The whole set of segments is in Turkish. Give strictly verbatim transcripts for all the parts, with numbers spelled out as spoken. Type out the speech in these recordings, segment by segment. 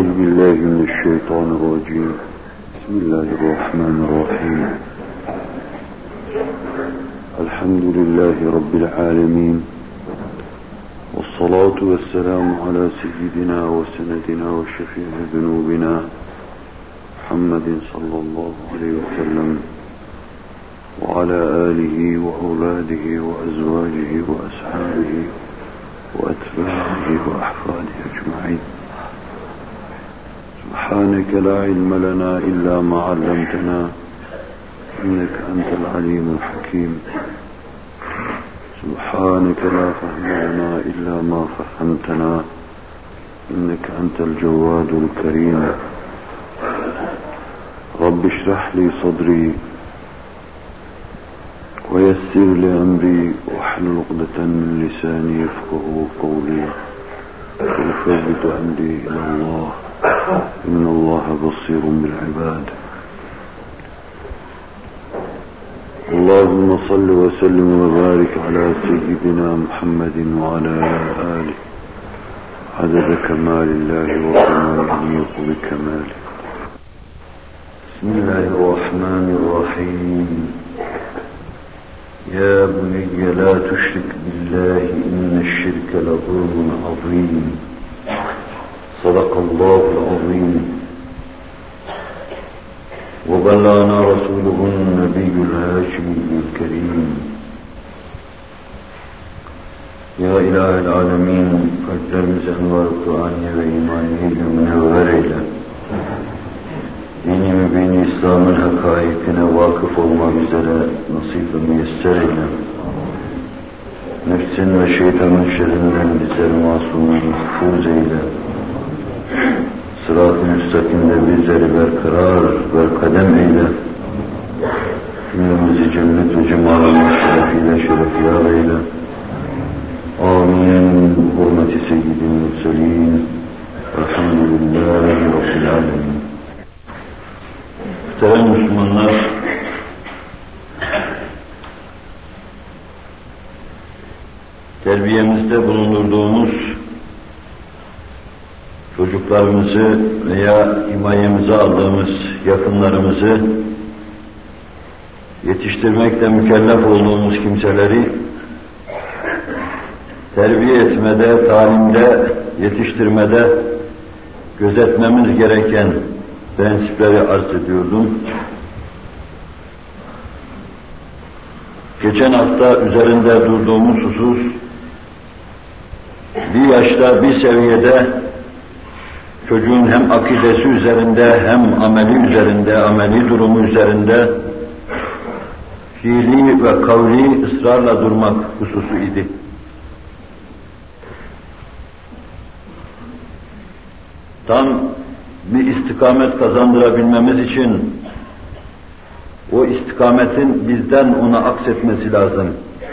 أعوذ بالله من الشيطان الرجيم. بسم الله الرحمن الرحيم. الحمد لله رب العالمين، والصلاة والسلام على سيدنا وسندنا وشفيع ذنوبنا محمد صلى الله عليه وسلم وعلى آله وأولاده وأزواجه وأصحابه وأتباعه وأحفاده أجمعين. سبحانك لا علم لنا إلا ما علمتنا إنك أنت العليم الحكيم. سبحانك لا فهم لنا إلا ما فهمتنا إنك أنت الجواد الكريم. رب اشرح لي صدري ويسر لي أمري واحلل عقدة من لساني يفقهوا قولي وثبت أمري إلى الله إن الله بصير بالعباد. اللهم صل وسلم وبارك على سيدنا محمد وعلى آله عدد كمال الله وكماله بكماله. بسم الله الرحمن الرحيم. يا بني لا تشرك بالله إن الشرك لظلم عظيم. صدق الله العظيم. وبلغنا رسوله النبي الهاشمي الكريم. يا إله العالمين kalplerimizi envar Kur'an'ya ve imaniyle münevver eyle. Dini mübin İslam'ın hakaikine vakıf olmak üzere nasip-i müyesser eyle. Nefsin ve şeytanın şerrinden bizleri masum mahfuz eyle. Sırat-ı müstakimde bizleri berkarar ve kadem eyle. Cümlemizi cennet ve cemalinin şerefiyle şerefiyar eyle. Amin. Hürmeti seyyidil mürselin. Elhamdülillahi Rabbil alemin. Muhterem Müslümanlar, terbiyemizde bulundurduğumuz çocuklarımızı veya himayemize aldığımız yakınlarımızı yetiştirmekle mükellef olduğumuz kimseleri terbiye etmede, talimde, yetiştirmede gözetmemiz gereken prensipleri arz ediyordum. Geçen hafta üzerinde durduğumuz husus, bir yaşta, bir seviyede çocuğun hem akidesi üzerinde, hem ameli üzerinde, ameli durumu üzerinde fiili ve kavli ısrarla durmak hususu idi. Tam bir istikamet kazandırabilmemiz için o istikametin bizden ona aksetmesi lazım.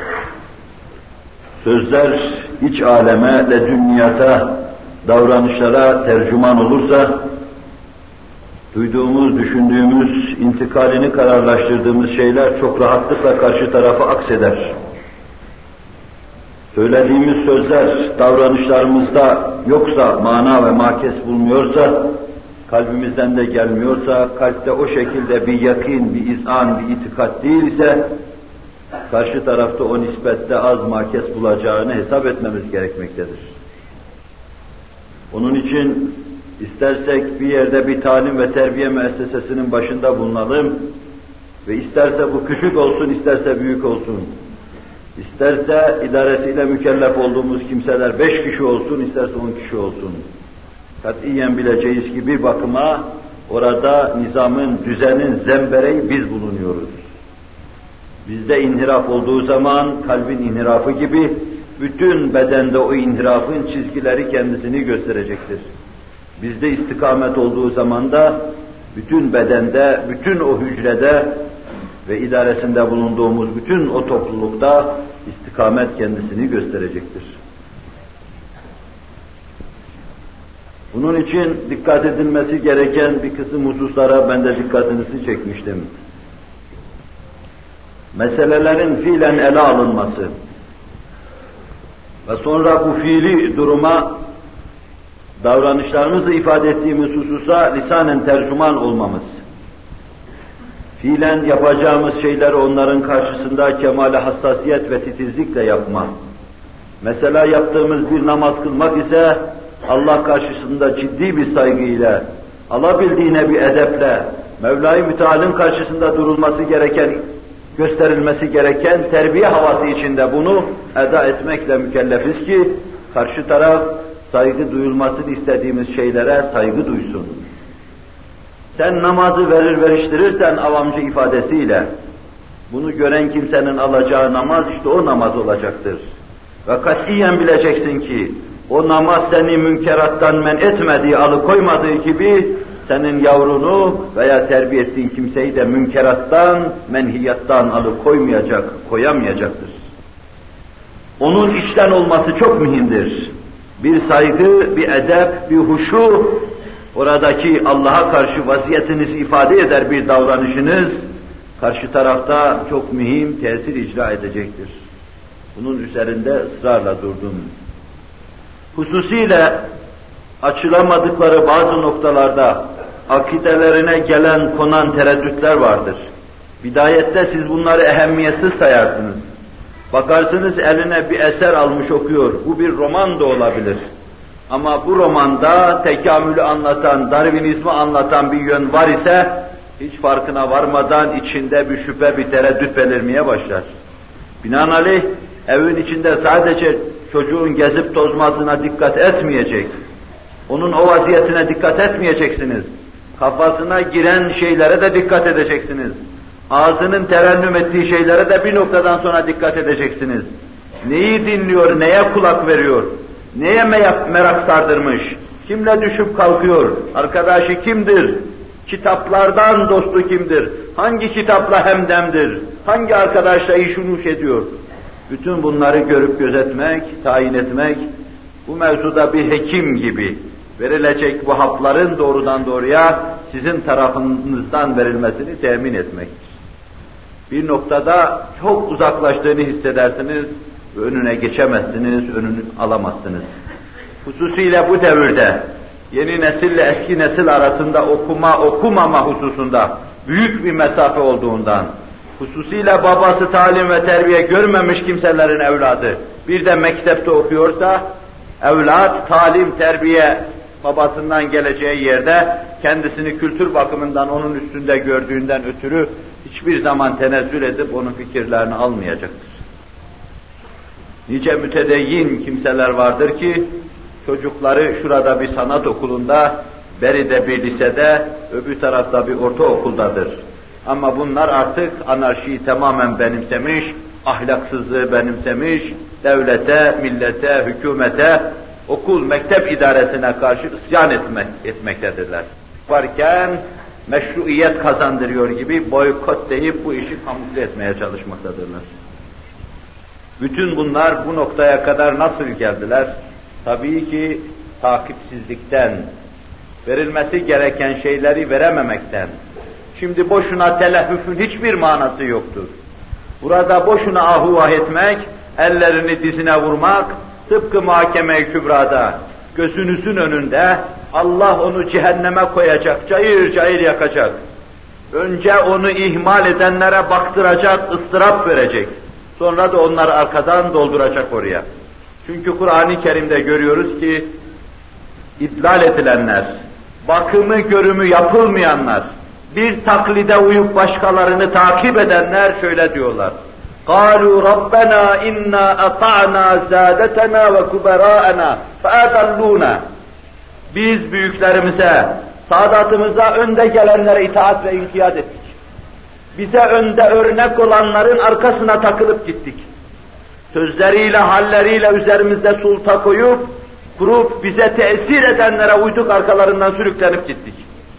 Sözler iç aleme ve dünyata, davranışlara tercüman olursa, duyduğumuz, düşündüğümüz, intikalini kararlaştırdığımız şeyler çok rahatlıkla karşı tarafa akseder. Söylediğimiz sözler davranışlarımızda yoksa, mana ve makes bulmuyorsa, kalbimizden de gelmiyorsa, kalpte o şekilde bir yakin, bir izan, bir itikat değilse, karşı tarafta o nispette az makes bulacağını hesap etmemiz gerekmektedir. Onun için istersek bir yerde bir talim ve terbiye müessesesinin başında bulunalım ve isterse bu küçük olsun, isterse büyük olsun, isterse idaresiyle mükellef olduğumuz kimseler beş kişi olsun, isterse on kişi olsun, katiyen bileceğiz ki bir bakıma orada nizamın, düzenin zembereği biz bulunuyoruz. Bizde inhiraf olduğu zaman kalbin inhirafı gibi bütün bedende o inhirafın çizgileri kendisini gösterecektir. Bizde istikamet olduğu zaman da bütün bedende, bütün o hücrede ve idaresinde bulunduğumuz bütün o toplulukta istikamet kendisini gösterecektir. Bunun için dikkat edilmesi gereken bir kısım hususlara ben de dikkatinizi çekmiştim. Meselelerin fiilen ele alınması ve sonra bu fiili duruma davranışlarımızı ifade ettiğimiz hususa lisanen tercüman olmamız, fiilen yapacağımız şeyleri onların karşısında kemale hassasiyet ve titizlikle yapma. Mesela yaptığımız bir namaz kılmak ise Allah karşısında ciddi bir saygıyla, alabildiğine bir edeple, Mevla-i Müteal'in karşısında durulması gereken, gösterilmesi gereken terbiye havası içinde bunu eda etmekle mükellefiz ki, karşı taraf saygı duyulmasını istediğimiz şeylere saygı duysun. Sen namazı verir veriştirirsen avamcı ifadesiyle, bunu gören kimsenin alacağı namaz işte o namaz olacaktır. Ve katiyen bileceksin ki, o namaz seni münkerattan men etmediği, alıkoymadığı gibi, senin yavrunu veya terbiye ettiğin kimseyi de münkerattan, menhiyattan alıkoymayacak, koyamayacaktır. Onun içten olması çok mühimdir. Bir saygı, bir edep, bir huşu, oradaki Allah'a karşı vaziyetinizi ifade eder bir davranışınız, karşı tarafta çok mühim tesir icra edecektir. Bunun üzerinde ısrarla durdum. Hususiyle açılamadıkları bazı noktalarda akidelerine gelen konan tereddütler vardır. Bidayette siz bunları ehemmiyetsiz sayarsınız. Bakarsınız eline bir eser almış okuyor. Bu bir roman da olabilir. Ama bu romanda tekamülü anlatan, Darwinizmi anlatan bir yön var ise hiç farkına varmadan içinde bir şüphe, bir tereddüt belirmeye başlar. Binaenaleyh evin içinde sadece çocuğun gezip tozmasına dikkat etmeyecek, onun o vaziyetine dikkat etmeyeceksiniz. Kafasına giren şeylere de dikkat edeceksiniz. Ağzının terennüm ettiği şeylere de bir noktadan sonra dikkat edeceksiniz. Neyi dinliyor, neye kulak veriyor, neye merak sardırmış, kimle düşüp kalkıyor, arkadaşı kimdir, kitaplardan dostu kimdir, hangi kitapla hemdemdir, hangi arkadaşla işunuş ediyor. Bütün bunları görüp gözetmek, tayin etmek, bu mevzuda bir hekim gibi verilecek bu hapların doğrudan doğruya sizin tarafınızdan verilmesini temin etmektir. Bir noktada çok uzaklaştığını hissedersiniz ve önüne geçemezsiniz, önünü alamazsınız. Hususiyle bu devirde yeni nesille eski nesil arasında okuma okumama hususunda büyük bir mesafe olduğundan, hususiyle babası talim ve terbiye görmemiş kimselerin evladı bir de mektepte okuyorsa, evlat talim, terbiye babasından geleceği yerde kendisini kültür bakımından onun üstünde gördüğünden ötürü hiçbir zaman tenezzül edip onun fikirlerini almayacaktır. Nice mütedeyyin kimseler vardır ki çocukları şurada bir sanat okulunda, beride bir lisede, öbür tarafta bir ortaokuldadır. Ama bunlar artık anarşiyi tamamen benimsemiş, ahlaksızlığı benimsemiş, devlete, millete, hükümete, okul, mektep idaresine karşı isyan etmek, etmektedirler. Varken meşruiyet kazandırıyor gibi boykot deyip bu işi kamufle etmeye çalışmaktadırlar. Bütün bunlar bu noktaya kadar nasıl geldiler? Tabii ki takipsizlikten, verilmesi gereken şeyleri verememekten. Şimdi boşuna teleffüfün hiçbir manası yoktur. Burada boşuna ahuvah etmek, ellerini dizine vurmak, tıpkı mahkeme-i kübrada, gözünüzün önünde Allah onu cehenneme koyacak, cayır cayır yakacak. Önce onu ihmal edenlere baktıracak, ıstırap verecek. Sonra da onları arkadan dolduracak oraya. Çünkü Kur'an-ı Kerim'de görüyoruz ki, idlal edilenler, bakımı görümü yapılmayanlar, bir taklide uyup başkalarını takip edenler şöyle diyorlar. قَالُوا رَبَّنَا اِنَّا اَطَعْنَا زَادَتَنَا وَكُبَرَاءَنَا فَاَدَلُّونَا Biz büyüklerimize, saadatımıza önde gelenlere itaat ve inkiyat ettik. Bize önde örnek olanların arkasına takılıp gittik. Sözleriyle, halleriyle üzerimizde sulta koyup, kurup bize tesir edenlere uyduk, arkalarından sürüklenip gittik.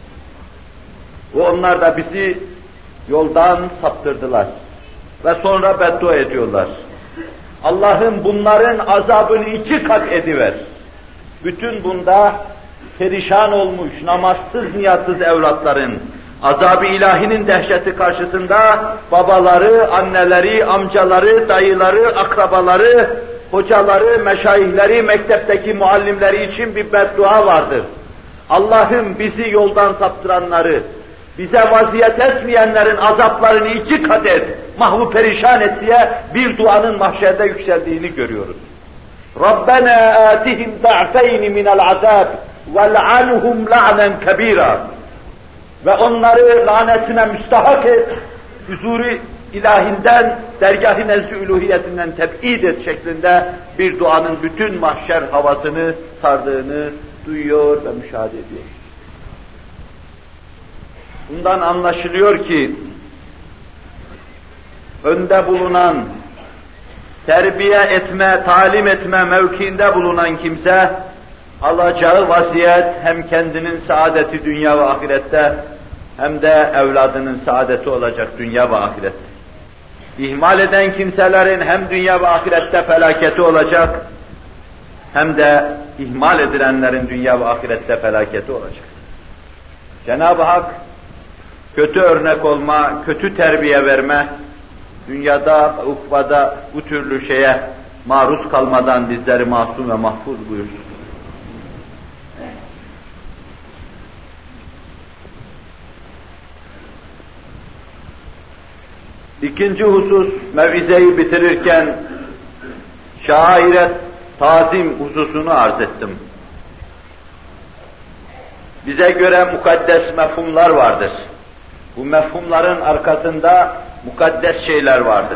Ve onlar da bizi yoldan saptırdılar. Ve sonra beddua ediyorlar. Allah'ım bunların azabını iki kat ediver. Bütün bunda perişan olmuş, namazsız, niyatsız evlatların, azab-ı ilahinin dehşeti karşısında babaları, anneleri, amcaları, dayıları, akrabaları hocaları, meşayihleri, mektepteki muallimleri için bir beddua vardır. Allah'ım bizi yoldan saptıranları, bize vaziyet etmeyenlerin azaplarını iki kat et, mahvu perişan et diye bir duanın mahşerde yükseldiğini görüyoruz. Rabbena atihim da'feyni minel azab vel'anhum la'nen kebira. Ve onları lanetine müstahak et, huzuru ilahinden, dergâh-ı nezd-i uluhiyetinden teb'id et şeklinde bir duanın bütün mahşer havasını sardığını duyuyor ve müşahede ediyor. Bundan anlaşılıyor ki, önde bulunan, terbiye etme, talim etme mevkiinde bulunan kimse, alacağı vaziyet hem kendinin saadeti dünya ve ahirette, hem de evladının saadeti olacak dünya ve ahirette. İhmal eden kimselerin hem dünya ve ahirette felaketi olacak, hem de ihmal edilenlerin dünya ve ahirette felaketi olacak. Cenab-ı Hak, kötü örnek olma, kötü terbiye verme, dünyada, ukvada bu türlü şeye maruz kalmadan bizleri masum ve mahfuz buyursun. İkinci husus, mevizeyi bitirirken şaire tazim hususunu arz ettim. Bize göre mukaddes mefhumlar vardır. Bu mefhumların arkasında mukaddes şeyler vardır.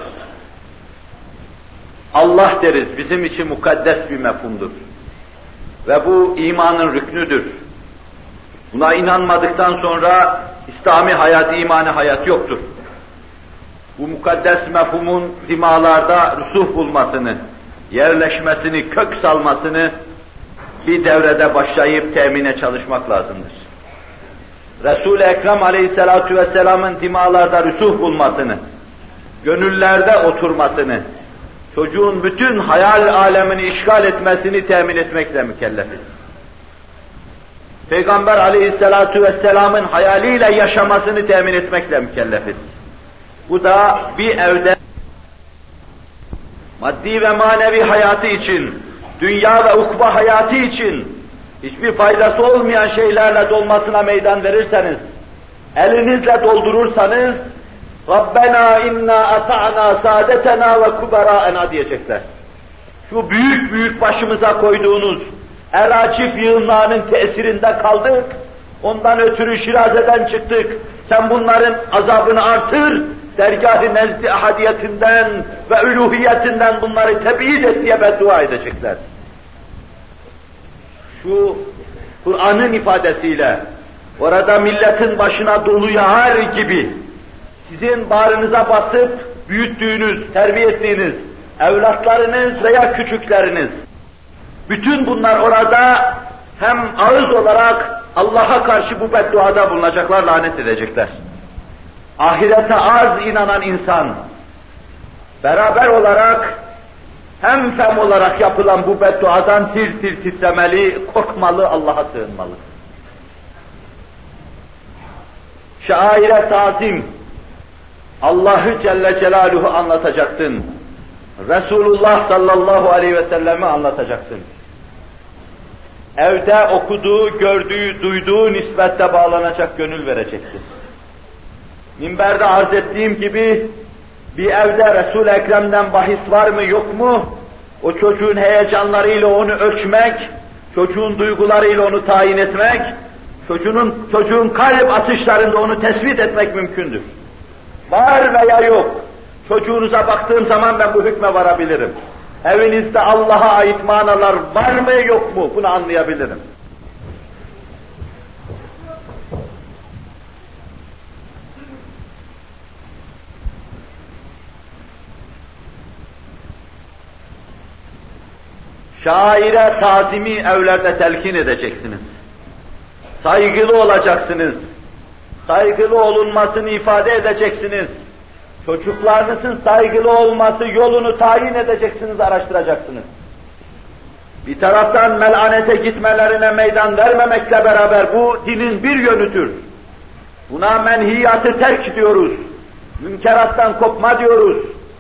Allah deriz, bizim için mukaddes bir mefhumdur. Ve bu imanın rüknüdür. Buna inanmadıktan sonra İslami hayat, imani hayat yoktur. Bu mukaddes mefhumun dimalarda rüsuh bulmasını, yerleşmesini, kök salmasını bir devrede başlayıp temine çalışmak lazımdır. Resul-i Ekrem Aleyhisselatü Vesselam'ın dimalarda rüsuh bulmasını, gönüllerde oturmasını, çocuğun bütün hayal alemini işgal etmesini temin etmekle mükellefiz. Peygamber Aleyhisselatü Vesselam'ın hayaliyle yaşamasını temin etmekle mükellefiz. Bu da bir evde maddi ve manevi hayatı için, dünya ve ukba hayatı için hiçbir faydası olmayan şeylerle dolmasına meydan verirseniz, elinizle doldurursanız, Rabbena inna ata'na saadetena ve kuberâena diyecekler. Şu büyük büyük başımıza koyduğunuz eracif yığınlarının tesirinde kaldık, ondan ötürü Şiraze'den çıktık, sen bunların azabını artır, dergâh-ı nezd-i ahadiyetinden ve üluhiyetinden bunları teb'id et diye beddua edecekler. Şu Kur'an'ın ifadesiyle, orada milletin başına dolu yağar gibi, sizin bağrınıza basıp büyüttüğünüz, terbiye ettiğiniz evlatlarınız veya küçükleriniz, bütün bunlar orada hem ağız olarak Allah'a karşı bu bedduada bulunacaklar, lanet edecekler. Ahirete az inanan insan, beraber olarak, hem fem olarak yapılan bu bedduadan tir tir titremeli, korkmalı, Allah'a sığınmalı. Şaire tazim, Allah'ı Celle Celaluhu anlatacaksın. Resulullah sallallahu aleyhi ve sellem'i anlatacaksın. Evde okuduğu, gördüğü, duyduğu nisbette bağlanacak gönül vereceksin. Minberde arz ettiğim gibi, bir evde Resul-i Ekrem'den bahis var mı yok mu, o çocuğun heyecanlarıyla onu ölçmek, çocuğun duygularıyla onu tayin etmek, çocuğun, çocuğun kalp atışlarında onu tespit etmek mümkündür. Var veya yok, çocuğunuza baktığım zaman ben bu hükme varabilirim. Evinizde Allah'a ait manalar var mı yok mu, bunu anlayabilirim. Şaire tazimi evlerde telkin edeceksiniz. Saygılı olacaksınız. Saygılı olunmasını ifade edeceksiniz. Çocuklarınızın saygılı olması yolunu tayin edeceksiniz, araştıracaksınız. Bir taraftan melanete gitmelerine meydan vermemekle beraber bu dinin bir yönüdür. Buna menhiyatı terk diyoruz. Münkerattan kopma diyoruz.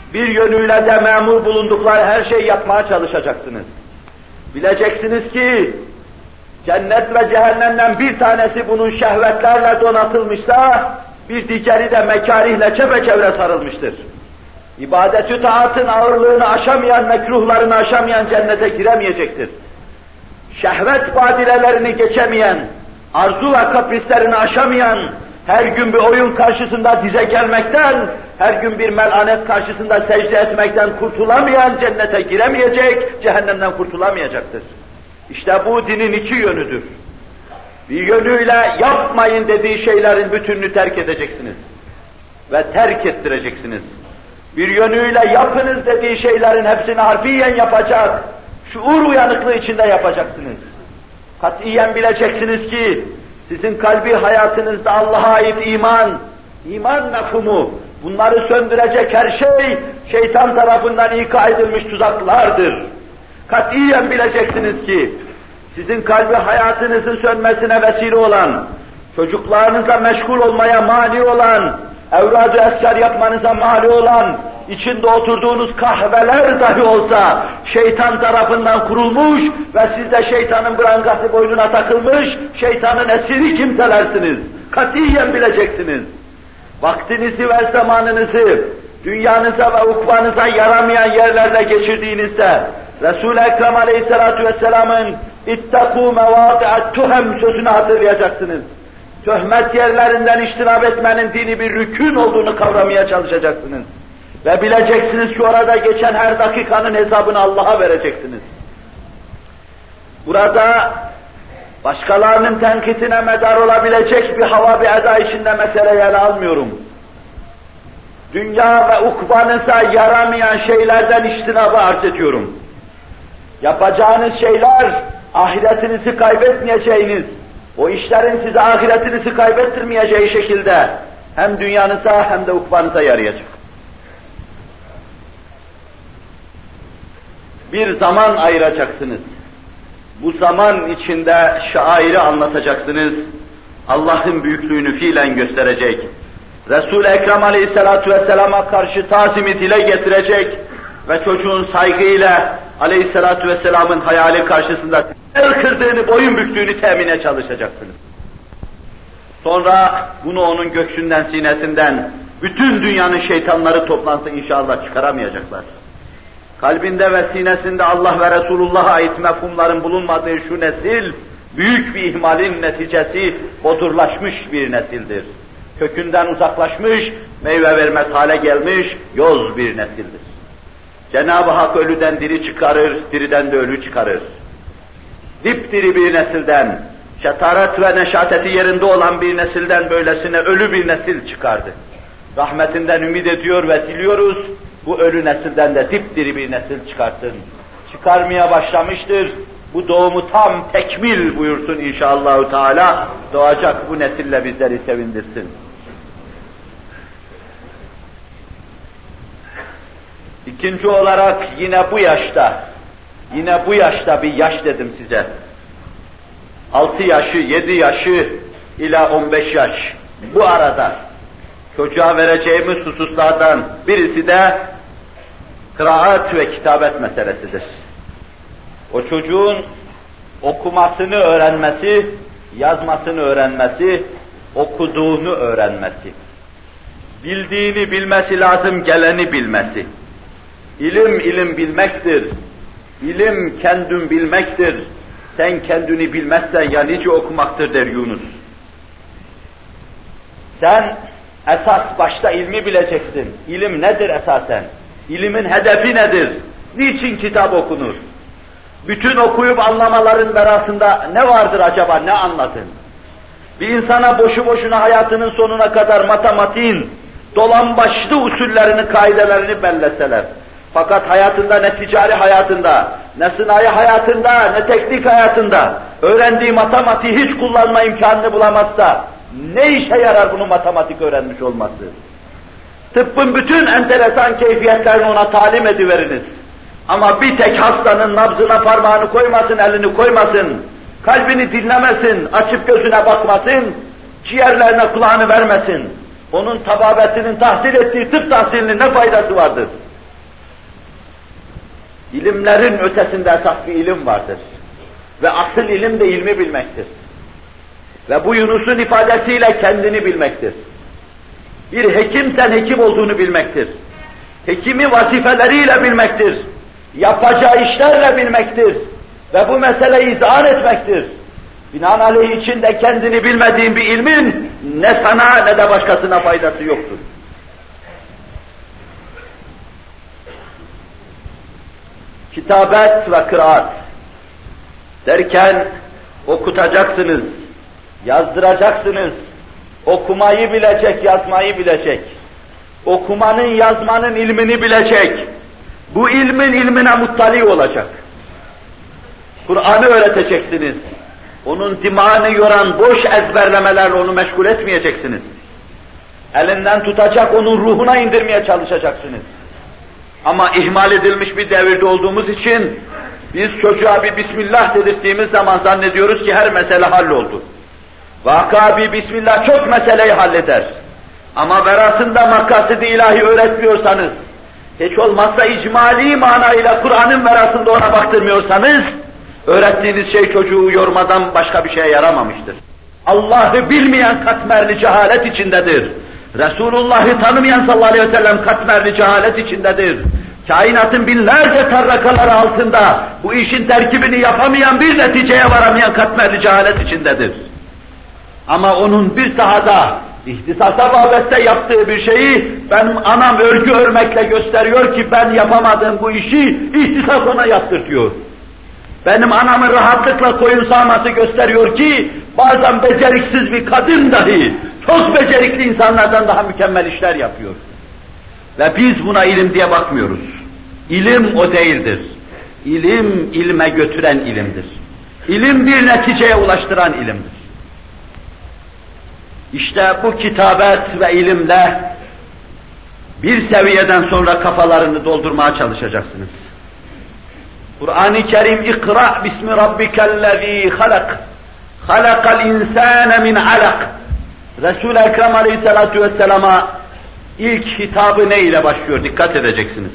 bir yönüyle de memur bulundukları her şeyi yapmaya çalışacaksınız. Bileceksiniz ki, cennet ve cehennemden bir tanesi bunun şehvetlerle donatılmışsa, bir diğeri de mekarihle çepeçevre sarılmıştır. İbadet-ü taatın ağırlığını aşamayan, mekruhlarını aşamayan cennete giremeyecektir. Şehvet badilelerini geçemeyen, arzu ve kaprislerini aşamayan, her gün bir oyun karşısında dize gelmekten, her gün bir melanet karşısında secde etmekten kurtulamayan cennete giremeyecek, cehennemden kurtulamayacaktır. İşte bu dinin iki yönüdür. Bir yönüyle yapmayın dediği şeylerin bütününü terk edeceksiniz. Ve terk ettireceksiniz. Bir yönüyle yapınız dediği şeylerin hepsini harfiyen yapacak, şuur uyanıklığı içinde yapacaksınız. Katiyen bileceksiniz ki, sizin kalbi hayatınızda Allah'a ait iman, iman mefhumu, bunları söndürecek her şey, şeytan tarafından ika edilmiş tuzaklardır. Katiyen bileceksiniz ki, sizin kalbi hayatınızın sönmesine vesile olan, çocuklarınızla meşgul olmaya mani olan, evrad-ı eskar yapmanıza mani olan, içinde oturduğunuz kahveler dahi olsa, şeytan tarafından kurulmuş ve siz de şeytanın brangası boynuna takılmış, şeytanın esiri kimselersiniz. Katiyen bileceksiniz. Vaktinizi ve zamanınızı, dünyanıza ve ukbanıza yaramayan yerlerde geçirdiğinizde, Resul-i Ekrem Aleyhisselatü Vesselam'ın İttakû mevâdi'at tuhem sözünü hatırlayacaksınız. Töhmet yerlerinden iştinab etmenin dini bir rükün olduğunu kavramaya çalışacaksınız. Ve bileceksiniz ki orada geçen her dakikanın hesabını Allah'a vereceksiniz. Burada başkalarının tenkitine medar olabilecek bir hava bir eda içinde meseleyi ele almıyorum. Dünya ve ukbanıza yaramayan şeylerden iştinabı arz ediyorum. Yapacağınız şeyler, ahiretinizi kaybetmeyeceğiniz, o işlerin size ahiretinizi kaybettirmeyeceği şekilde hem dünyanıza hem de ukbanıza yarayacak. Bir zaman ayıracaksınız. Bu zaman içinde şairi anlatacaksınız. Allah'ın büyüklüğünü fiilen gösterecek. Resul-i Ekrem Aleyhisselatü Vesselam'a karşı tazimi dile getirecek ve çocuğun saygıyla Aleyhisselatü Vesselam'ın hayali karşısında el kırdığını, boyun büktüğünü temine çalışacaksınız. Sonra bunu onun göksünden, sinesinden, bütün dünyanın şeytanları toplansa inşallah çıkaramayacaklar. Kalbinde ve sinesinde Allah ve Resulullah'a ait mefhumların bulunmadığı şu nesil, büyük bir ihmalin neticesi bodurlaşmış bir nesildir. Kökünden uzaklaşmış, meyve vermez hale gelmiş, yoz bir nesildir. Cenab-ı Hak ölüden diri çıkarır, diriden de ölü çıkarır. Dipdiri bir nesilden, şetaret ve neşateti yerinde olan bir nesilden böylesine ölü bir nesil çıkardı. Rahmetinden ümid ediyor ve diliyoruz, bu ölü nesilden de dipdiri bir nesil çıkartsın. Çıkarmaya başlamıştır, bu doğumu tam tekmil buyursun inşallahü teala, doğacak bu nesille bizleri sevindirsin. İkinci olarak yine bu yaşta, yine bu yaşta bir yaş dedim size. Altı yaşı, yedi yaşı ila on beş yaş, bu arada çocuğa vereceğimiz hususlardan birisi de kıraat ve kitabet meselesidir. O çocuğun okumasını öğrenmesi, yazmasını öğrenmesi, okuduğunu öğrenmesi, bildiğini bilmesi lazım, geleni bilmesi. İlim, ilim bilmektir. İlim kendin bilmektir. Sen kendini bilmezsen ya nice okumaktır der Yunus. Sen esas başta ilmi bileceksin. İlim nedir esasen? İlimin hedefi nedir? Niçin kitap okunur? Bütün okuyup anlamaların arasında ne vardır acaba, ne anladın? Bir insana boşu boşuna hayatının sonuna kadar matematiğin dolambaçlı usullerini, kaidelerini belleseler, fakat hayatında, ne ticari hayatında, ne sanayi hayatında, ne teknik hayatında öğrendiği matematiği hiç kullanma imkanını bulamazsa, ne işe yarar bunu matematik öğrenmiş olması? Tıbbın bütün enteresan keyfiyetlerini ona talim ediveriniz. Ama bir tek hastanın nabzına parmağını koymasın, elini koymasın, kalbini dinlemesin, açıp gözüne bakmasın, ciğerlerine kulağını vermesin. Onun tababetinin tahsil ettiği tıp tahsilinin ne faydası vardır? İlimlerin ötesinde esas bir ilim vardır. Ve asıl ilim de ilmi bilmektir. Ve bu Yunus'un ifadesiyle kendini bilmektir. Bir hekimsen hekim olduğunu bilmektir. Hekimi vazifeleriyle bilmektir. Yapacağı işlerle bilmektir. Ve bu meseleyi izah etmektir. Binaenaleyh içinde kendini bilmediğin bir ilmin ne sana ne de başkasına faydası yoktur. Kitabet ve kıraat derken okutacaksınız, yazdıracaksınız, okumayı bilecek, yazmayı bilecek, okumanın, yazmanın ilmini bilecek, bu ilmin ilmine muttali olacak. Kur'an'ı öğreteceksiniz, onun dimağını yoran boş ezberlemelerle onu meşgul etmeyeceksiniz. Elinden tutacak, onun ruhuna indirmeye çalışacaksınız. Ama ihmal edilmiş bir devirde olduğumuz için biz çocuğa bir Bismillah dedirttiğimiz zaman zannediyoruz ki her mesele halloldu. Vaka bir Bismillah çok meseleyi halleder. Ama verasında makasidi ilahi öğretmiyorsanız, hiç olmazsa icmali manayla Kur'an'ın verasında ona baktırmıyorsanız, öğrettiğiniz şey çocuğu yormadan başka bir şeye yaramamıştır. Allah'ı bilmeyen katmerli cehalet içindedir. Resulullah'ı tanımayan sallallahu aleyhi ve sellem katmerli cehalet içindedir. Kainatın binlerce tarrakaları altında bu işin terkibini yapamayan, bir neticeye varamayan katmerli cehalet içindedir. Ama onun bir sahada, ihtisasa babette yaptığı bir şeyi benim anam örgü örmekle gösteriyor ki ben yapamadığım bu işi ihtisas ona yaptırtıyor. Benim anamın rahatlıkla koyun sağması gösteriyor ki bazen beceriksiz bir kadın dahi çok becerikli insanlardan daha mükemmel işler yapıyor. Ve biz buna ilim diye bakmıyoruz. İlim o değildir. İlim, ilme götüren ilimdir. İlim bir neticeye ulaştıran ilimdir. İşte bu kitabet ve ilimle bir seviyeden sonra kafalarını doldurmaya çalışacaksınız. Kur'an-ı Kerim İkra bismi rabbikellezî halak. Halakal insâne min alak. Resul-i Ekrem Aleyhisselatü Vesselam'a ilk hitabı ne ile başlıyor? Dikkat edeceksiniz.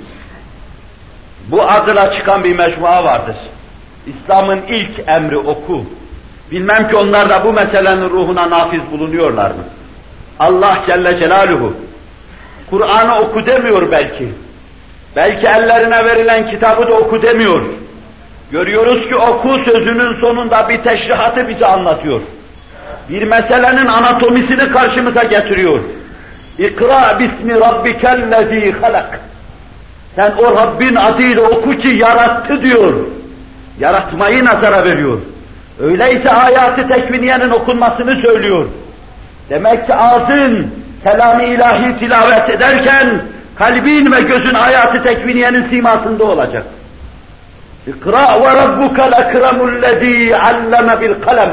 Bu adına çıkan bir mecmua vardır. İslam'ın ilk emri oku. Bilmem ki onlar da bu meselenin ruhuna nafiz bulunuyorlar mı? Allah Celle Celaluhu Kur'an'ı oku demiyor belki. Belki ellerine verilen kitabı da oku demiyor. Görüyoruz ki oku sözünün sonunda bir teşrihatı bize anlatıyor. Bir meselenin anatomisini karşımıza getiriyor. İkra bismi rabbikellezî halak. Sen o Rabbin adıyla oku ki yarattı diyor. Yaratmayı nazara veriyor. Öyleyse ayat-ı tekviniyenin okunmasını söylüyor. Demek ki ağzın kelam-ı ilahi tilavet ederken kalbin ve gözün ayat-ı tekviniyenin simasında olacak. İkra ve rabbukel ekremullezî alleme bil kalem.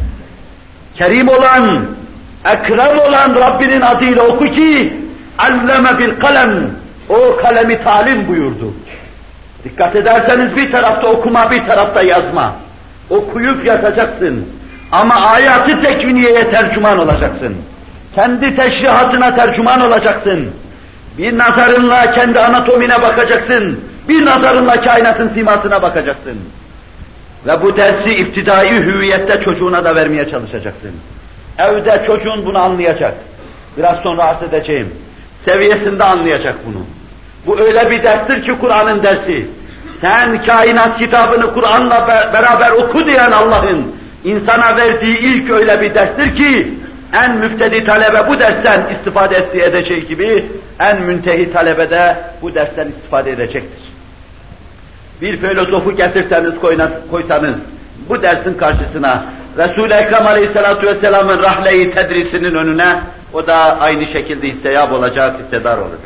Kerim olan, ekrem olan Rabbinin adıyla oku ki alleme bil kalem. O kalemi talim buyurdu. Dikkat ederseniz bir tarafta okuma, bir tarafta yazma. Okuyup yazacaksın. Ama ayat-ı tekviniyeye tercüman olacaksın. Kendi teşrihatına tercüman olacaksın. Bir nazarınla kendi anatomine bakacaksın. Bir nazarınla kainatın simasına bakacaksın. Ve bu dersi iptidai hüviyette çocuğuna da vermeye çalışacaksın. Evde çocuğun bunu anlayacak. Biraz sonra arz edeceğim. Seviyesinde anlayacak bunu. Bu öyle bir derstir ki Kur'an'ın dersi. Sen kainat kitabını Kur'an'la beraber oku diyen Allah'ın insana verdiği ilk öyle bir derstir ki en müftedi talebe bu dersten istifade ettiği edeceği gibi en müntehi talebe de bu dersten istifade edecektir. Bir filozofu getirseniz koysanız bu dersin karşısına Resul-i Ekrem Aleyhisselatü Vesselam'ın rahle-i tedrisinin önüne o da aynı şekilde isteyab olacak, istedar olacak.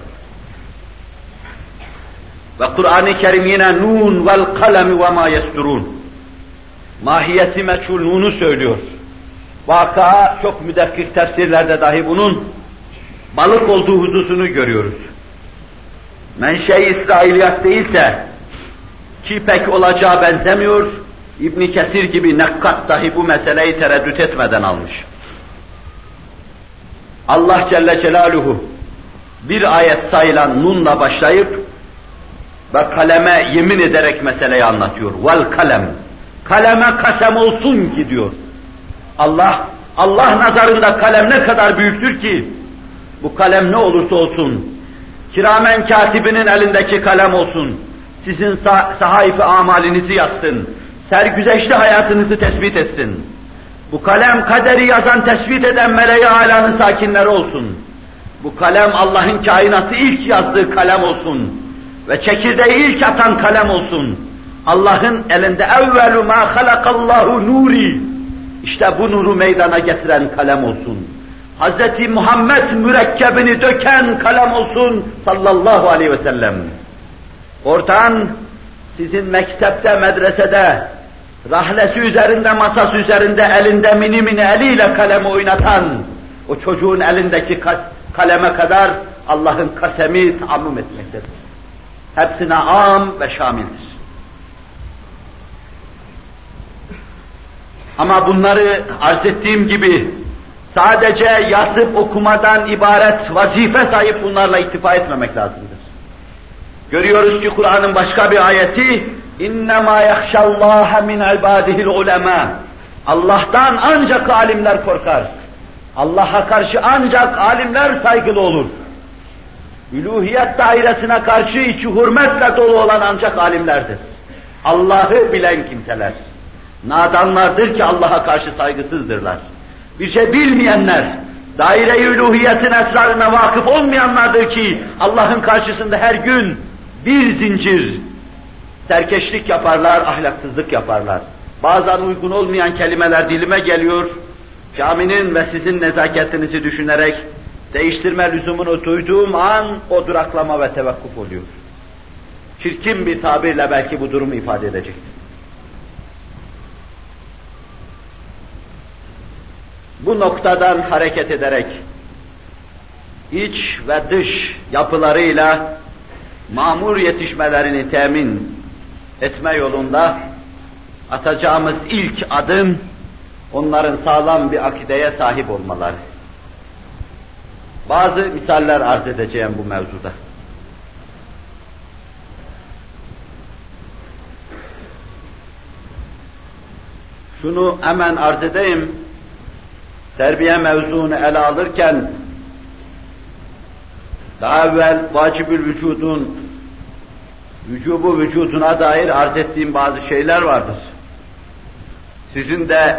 Ve Kur'an-ı Kerim yine nun vel kalemi ve ma yesturun. Mahiyeti meçhul nunu söylüyor. Vaka çok müdekkik tefsirlerde dahi bunun balık olduğu hususunu görüyoruz. Menşe-i İsrailiyat değilse ki pek olacağı benzemiyor, İbn Kesir gibi nekkat dahi bu meseleyi tereddüt etmeden almış. Allah Celle Celaluhu bir ayet sayılan nunla başlayıp ve kaleme yemin ederek meseleyi anlatıyor. Vel kalem. Kaleme kasem olsun ki diyor. Allah, Allah nazarında kalem ne kadar büyüktür ki, bu kalem ne olursa olsun, kiramen katibinin elindeki kalem olsun, sizin sah sahayf-ı amalinizi yazsın, sergüzeşli hayatınızı tespit etsin. Bu kalem kaderi yazan, tespit eden meleği alanın sakinleri olsun. Bu kalem Allah'ın kainatı ilk yazdığı kalem olsun. Ve çekirdeği ilk atan kalem olsun. Allah'ın elinde evvelu ma halakallahu nuri. İşte bu nuru meydana getiren kalem olsun. Hazreti Muhammed mürekkebini döken kalem olsun sallallahu aleyhi ve sellem. Oradan sizin mektepte, medresede, rahlesi üzerinde, masası üzerinde, elinde mini mini eliyle kalemi oynatan, o çocuğun elindeki kaleme kadar Allah'ın kasemi taammüm etmektedir. Hepsine am ve şamildir. Ama bunları arz ettiğim gibi sadece yazıp okumadan ibaret vazife sahip bunlarla iktifa etmemek lazımdır. Görüyoruz ki Kur'an'ın başka bir ayeti اِنَّمَا يَخْشَ اللّٰهَ مِنْ عِبَادِهِ الْعُلَمَا Allah'tan ancak alimler korkar. Allah'a karşı ancak alimler saygılı olur. Üluhiyet dairesine karşı içi hürmetle dolu olan ancak alimlerdir. Allah'ı bilen kimseler. Nadanlardır ki Allah'a karşı saygısızdırlar. Bir şey bilmeyenler, daire-i üluhiyetin esrarına vakıf olmayanlardır ki Allah'ın karşısında her gün bir zincir serkeşlik yaparlar, ahlaksızlık yaparlar. Bazen uygun olmayan kelimeler dilime geliyor, caminin ve sizin nezaketinizi düşünerek değiştirme lüzumunu duyduğum an o duraklama ve tevakkuf oluyor. Çirkin bir tabirle belki bu durumu ifade edecektir. Bu noktadan hareket ederek iç ve dış yapılarıyla mamur yetişmelerini temin etme yolunda atacağımız ilk adım onların sağlam bir akideye sahip olmaları. Bazı misaller arz edeceğim bu mevzuda. Şunu hemen arz edeyim. Terbiye mevzunu ele alırken daha evvel vacibül vücudun vücubu vücuduna dair arz ettiğim bazı şeyler vardır. Sizin de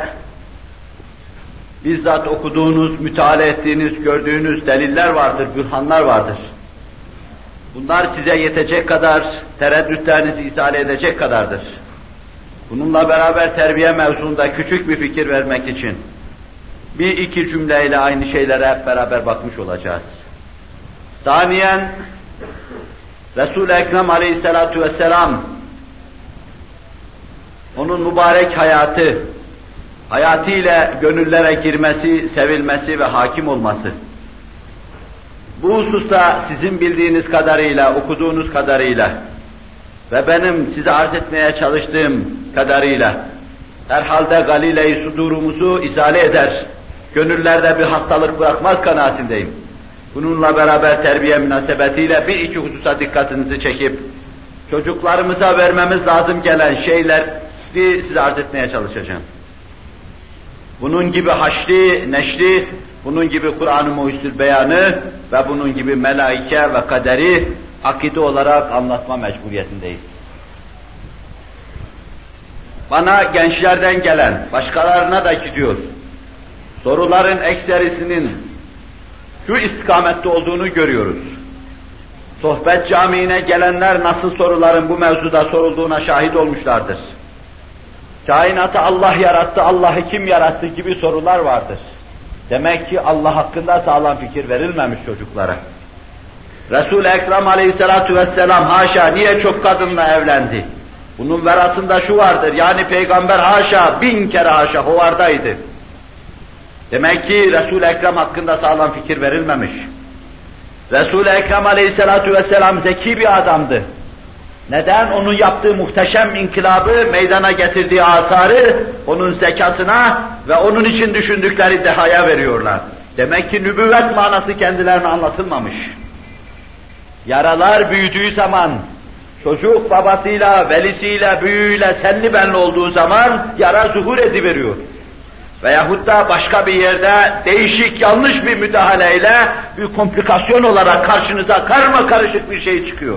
bizzat okuduğunuz, müteala ettiğiniz, gördüğünüz deliller vardır, bürhanlar vardır. Bunlar size yetecek kadar, tereddütlerinizi izale edecek kadardır. Bununla beraber terbiye mevzunda küçük bir fikir vermek için bir iki cümleyle aynı şeylere hep beraber bakmış olacağız. Saniyen, Resul-i Ekrem aleyhissalatu vesselam, onun mübarek hayatı, hayatıyla gönüllere girmesi, sevilmesi ve hakim olması. Bu hususta sizin bildiğiniz kadarıyla, okuduğunuz kadarıyla ve benim size arz etmeye çalıştığım kadarıyla herhalde galile-i sudurumuzu izale eder, gönüllerde bir hastalık bırakmaz kanaatindeyim. Bununla beraber terbiye münasebetiyle bir iki hususa dikkatinizi çekip çocuklarımıza vermemiz lazım gelen şeyleri size arz etmeye çalışacağım. Bunun gibi haşri, neşri, bunun gibi Kur'an-ı Muhyüzül Beyanı ve bunun gibi melaike ve kaderi akide olarak anlatma mecburiyetindeyiz. Bana gençlerden gelen, başkalarına da gidiyor, soruların ekserisinin şu istikamette olduğunu görüyoruz. Sohbet camiine gelenler nasıl soruların bu mevzuda sorulduğuna şahit olmuşlardır. Kainatı Allah yarattı, Allah'ı kim yarattı gibi sorular vardır. Demek ki Allah hakkında sağlam fikir verilmemiş çocuklara. Resul-i Ekrem aleyhissalatu vesselam haşa niye çok kadınla evlendi? Bunun verasında şu vardır, yani Peygamber haşa bin kere haşa hovardaydı. Demek ki Resul-i Ekrem hakkında sağlam fikir verilmemiş. Resul-i Ekrem aleyhissalatu vesselam zeki bir adamdı. Neden? Onun yaptığı muhteşem inkılabı, meydana getirdiği asarı, onun zekasına ve onun için düşündükleri dehaya veriyorlar. Demek ki nübüvvet manası kendilerine anlatılmamış. Yaralar büyüdüğü zaman, Çocuk babasıyla, velisiyle, büyüğüyle, senli benli olduğu zaman yara zuhur ediveriyor. Veyahut da başka bir yerde değişik, yanlış bir müdahaleyle bir komplikasyon olarak karşınıza karma karışık bir şey çıkıyor.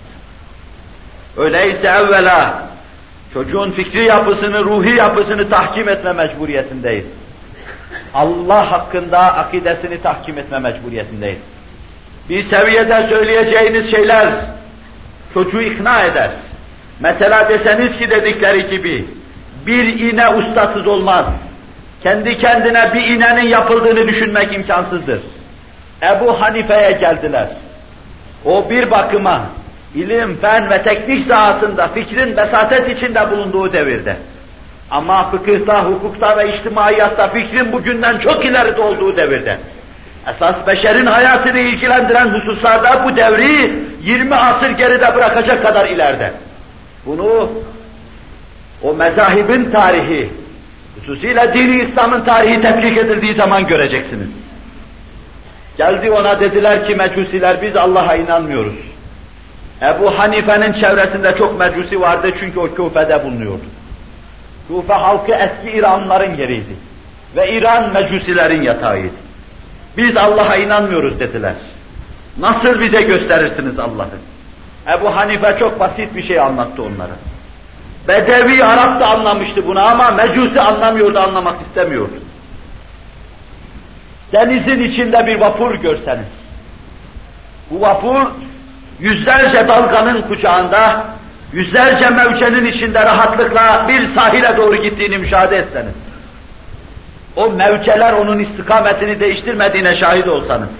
Öyleyse evvela çocuğun fikri yapısını, ruhi yapısını tahkim etme mecburiyetindeyiz. Allah hakkında akidesini tahkim etme mecburiyetindeyiz. Bir seviyede söyleyeceğiniz şeyler çocuğu ikna eder. Mesela deseniz ki dedikleri gibi bir iğne ustasız olmaz. Kendi kendine bir iğnenin yapıldığını düşünmek imkansızdır. Ebu Hanife'ye geldiler. O bir bakıma ilim, fen ve teknik sahasında fikrin besatet içinde bulunduğu devirde. Ama fıkıhta, hukukta ve içtimaiyatta fikrin bugünden çok ileride olduğu devirde. Esas beşerin hayatını ilgilendiren hususlarda bu devri yirmi asır geride bırakacak kadar ileride. Bunu o mezahibin tarihi, hususiyle dini İslam'ın tarihi tefrik edildiği zaman göreceksiniz. Geldi ona dediler ki mecusiler biz Allah'a inanmıyoruz. Ebu Hanife'nin çevresinde çok mecusi vardı çünkü o Küfe'de bulunuyordu. Küfe halkı eski İranlıların yeriydi. Ve İran mecusilerin yatağıydı. Biz Allah'a inanmıyoruz dediler. Nasıl bize gösterirsiniz Allah'ı? Ebu Hanife çok basit bir şey anlattı onlara. Bedevi Arap da anlamıştı bunu ama mecusi anlamıyordu, anlamak istemiyordu. Denizin içinde bir vapur görseniz, bu vapur yüzlerce dalganın kucağında, yüzlerce mevcenin içinde rahatlıkla bir sahile doğru gittiğini müşahede etseniz, o mevceler onun istikametini değiştirmediğine şahit olsanız,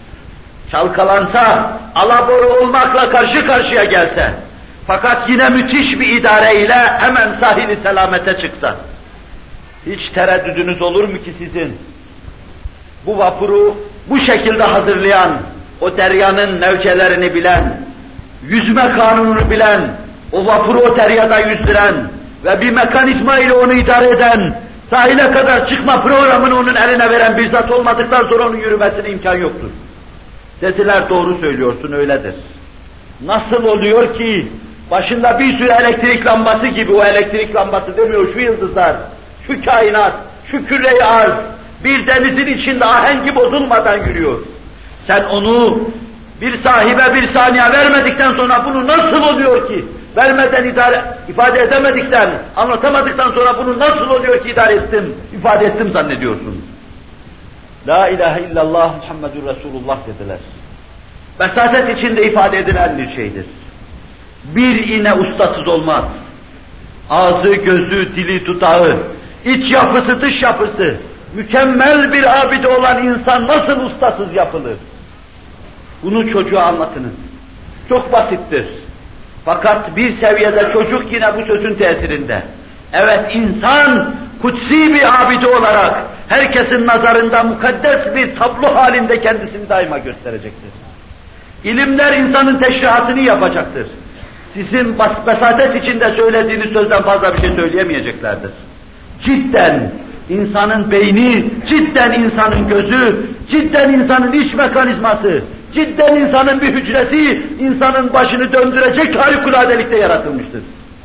çalkalansa, alabora olmakla karşı karşıya gelse, fakat yine müthiş bir idareyle hemen sahili selamete çıksa, hiç tereddüdünüz olur mu ki sizin, bu vapuru bu şekilde hazırlayan, o deryanın mevcelerini bilen, yüzme kanununu bilen, o vapuru o deryada yüzdüren ve bir mekanizma ile onu idare eden, sahile kadar çıkma programını onun eline veren bir zat olmadıktan sonra onun yürümesine imkan yoktur. Dediler doğru söylüyorsun öyledir. Nasıl oluyor ki başında bir sürü elektrik lambası gibi, o elektrik lambası demiyor şu yıldızlar, şu kainat, şu küre-i arz, bir denizin içinde ahengi bozulmadan yürüyor. Sen onu bir sahibe bir saniye vermedikten sonra bunu nasıl oluyor ki, vermeden idare, ifade edemedikten, anlatamadıktan sonra bunu nasıl oluyor ki idare ettim, ifade ettim zannediyorsun. La ilahe illallah Muhammedur Resulullah dediler. Besatet içinde ifade edilen bir şeydir. Bir iğne ustasız olmaz. Ağzı, gözü, dili, tutağı, iç yapısı, dış yapısı, mükemmel bir abide olan insan nasıl ustasız yapılır? Bunu çocuğa anlatınız. Çok basittir. Fakat bir seviyede çocuk yine bu sözün tesirinde. Evet, insan kutsi bir abide olarak herkesin nazarında mukaddes bir tablo halinde kendisini daima gösterecektir. İlimler insanın teşrihatını yapacaktır. Sizin bas besatet içinde söylediğiniz sözden fazla bir şey söyleyemeyeceklerdir. Cidden insanın beyni, cidden insanın gözü, cidden insanın iç mekanizması, cidden insanın bir hücresi, insanın başını döndürecek harikuladelikte yaratılmıştır.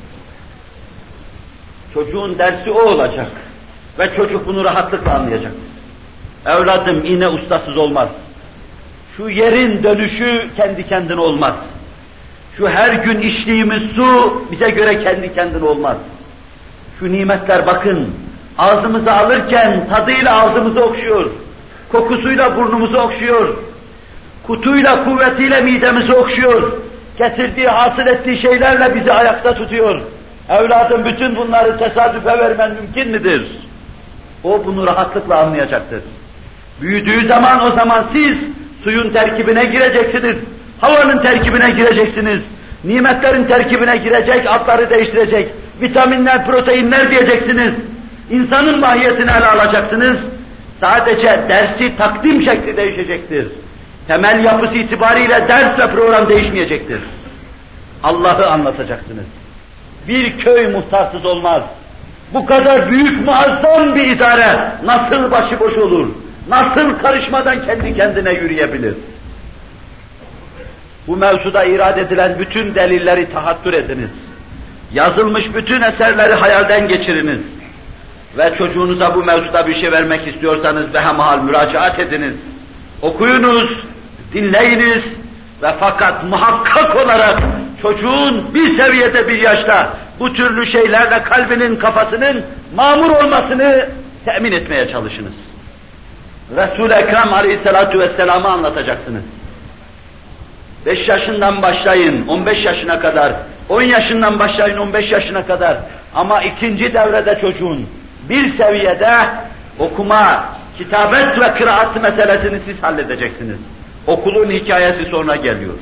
Çocuğun dersi o olacak ve çocuk bunu rahatlıkla anlayacak. Evladım iğne ustasız olmaz. Şu yerin dönüşü kendi kendine olmaz. Şu her gün içtiğimiz su bize göre kendi kendine olmaz. Şu nimetler bakın, ağzımıza alırken tadıyla ağzımızı okşuyor, kokusuyla burnumuzu okşuyor, kutuyla kuvvetiyle midemizi okşuyor, getirdiği, hasıl ettiği şeylerle bizi ayakta tutuyor. Evladım bütün bunları tesadüfe vermen mümkün midir? O bunu rahatlıkla anlayacaktır. Büyüdüğü zaman o zaman siz suyun terkibine gireceksiniz, havanın terkibine gireceksiniz, nimetlerin terkibine girecek, adları değiştirecek, vitaminler, proteinler diyeceksiniz, insanın mahiyetini ele alacaksınız, sadece dersi takdim şekli değişecektir. Temel yapısı itibariyle ders ve program değişmeyecektir. Allah'ı anlatacaksınız. Bir köy muhtarsız olmaz. Bu kadar büyük, muazzam bir idare nasıl başıboş olur? Nasıl karışmadan kendi kendine yürüyebilir? bu mevzuda irad edilen bütün delilleri tahattür ediniz. Yazılmış bütün eserleri hayalden geçiriniz. Ve çocuğunuza bu mevzuda bir şey vermek istiyorsanız behemahal müracaat ediniz. Okuyunuz, dinleyiniz ve fakat muhakkak olarak çocuğun bir seviyede bir yaşta bu türlü şeylerle kalbinin, kafasının mamur olmasını temin etmeye çalışınız. Resul-i Ekrem Aleyhisselatü Vesselam'ı anlatacaksınız. Beş yaşından başlayın, on beş yaşına kadar, on yaşından başlayın, on beş yaşına kadar. Ama ikinci devrede çocuğun bir seviyede okuma, kitabet ve kıraat meselesini siz halledeceksiniz. Okulun hikayesi sonra geliyor.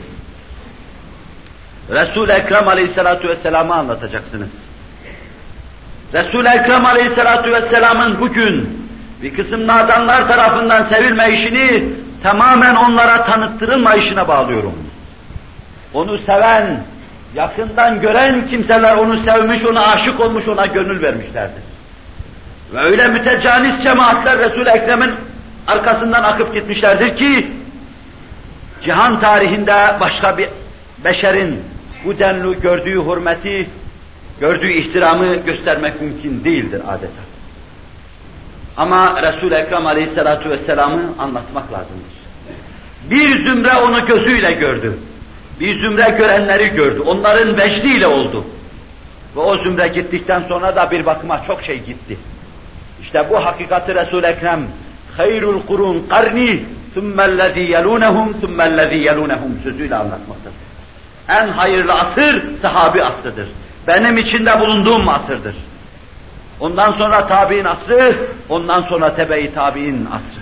Resul-i Ekrem Aleyhisselatü Vesselam'ı anlatacaksınız. Resul-i Ekrem Aleyhisselatü Vesselam'ın bugün bir kısım nadanlar tarafından sevilme işini tamamen onlara tanıttırılmayışına bağlıyorum. Onu seven, yakından gören kimseler onu sevmiş, ona aşık olmuş, ona gönül vermişlerdir. Ve öyle mütecanis cemaatler Resul-i Ekrem'in arkasından akıp gitmişlerdir ki, cihan tarihinde başka bir beşerin bu denli gördüğü hürmeti, gördüğü ihtiramı göstermek mümkün değildir adeta. Ama Resul-i Ekrem Aleyhisselatü Vesselam'ı anlatmak lazımdır. Bir zümre onu gözüyle gördü. Bir zümre görenleri gördü. Onların vecdiyle oldu. Ve o zümre gittikten sonra da bir bakıma çok şey gitti. İşte bu hakikati Resul-i Ekrem hayrul kurun karni thummellezî yelûnehum thummellezî yelûnehum sözüyle anlatmaktadır. En hayırlı asır sahabi asrıdır. Benim içinde bulunduğum asırdır. Ondan sonra tabi'in asrı, ondan sonra tebe-i tabi'in asrı.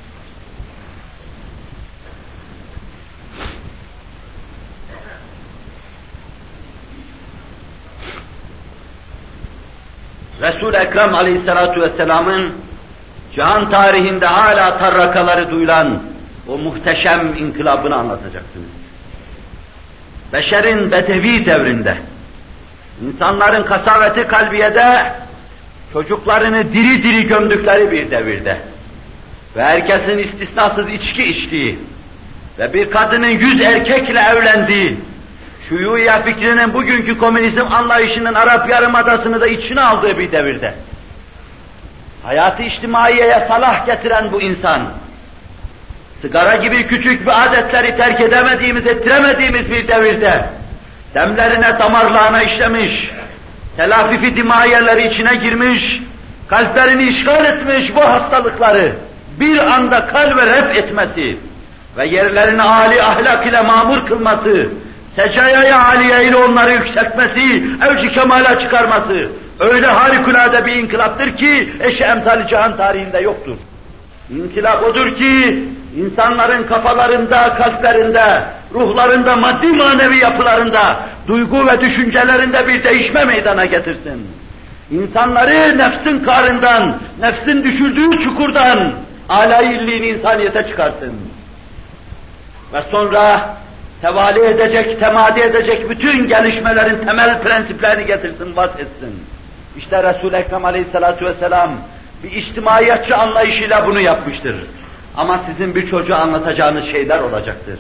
Resul-i Ekrem Aleyhisselatü Vesselam'ın cihan tarihinde hala tarrakaları duyulan o muhteşem inkılabını anlatacaksınız. Beşerin bedevi devrinde, insanların kasaveti kalbiyede, çocuklarını diri diri gömdükleri bir devirde ve herkesin istisnasız içki içtiği ve bir kadının yüz erkekle evlendiği, şuyuya fikrinin bugünkü komünizm anlayışının Arap Yarımadası'nı da içine aldığı bir devirde, hayatı içtimaiyeye salah getiren bu insan, sigara gibi küçük bir adetleri terk edemediğimiz, ettiremediğimiz bir devirde, demlerine, damarlarına işlemiş, telafifi dimaiyeleri içine girmiş, kalplerini işgal etmiş bu hastalıkları bir anda kalbe ref etmesi ve yerlerini âli ahlak ile mamur kılması, secayaya âliye ile onları yükseltmesi, evci kemale çıkarması öyle harikulade bir inkılaptır ki eşi emsali cihan tarihinde yoktur. İnkılap odur ki insanların kafalarında, kalplerinde, ruhlarında, maddi manevi yapılarında, duygu ve düşüncelerinde bir değişme meydana getirsin. İnsanları nefsin karından, nefsin düşürdüğü çukurdan, âlâ-i insaniyete çıkarsın. Ve sonra tevali edecek, temadi edecek bütün gelişmelerin temel prensiplerini getirsin, vasfetsin. İşte Resul-i Ekrem Aleyhisselatü Vesselam bir içtimaiyetçi anlayışıyla bunu yapmıştır. Ama sizin bir çocuğa anlatacağınız şeyler olacaktır.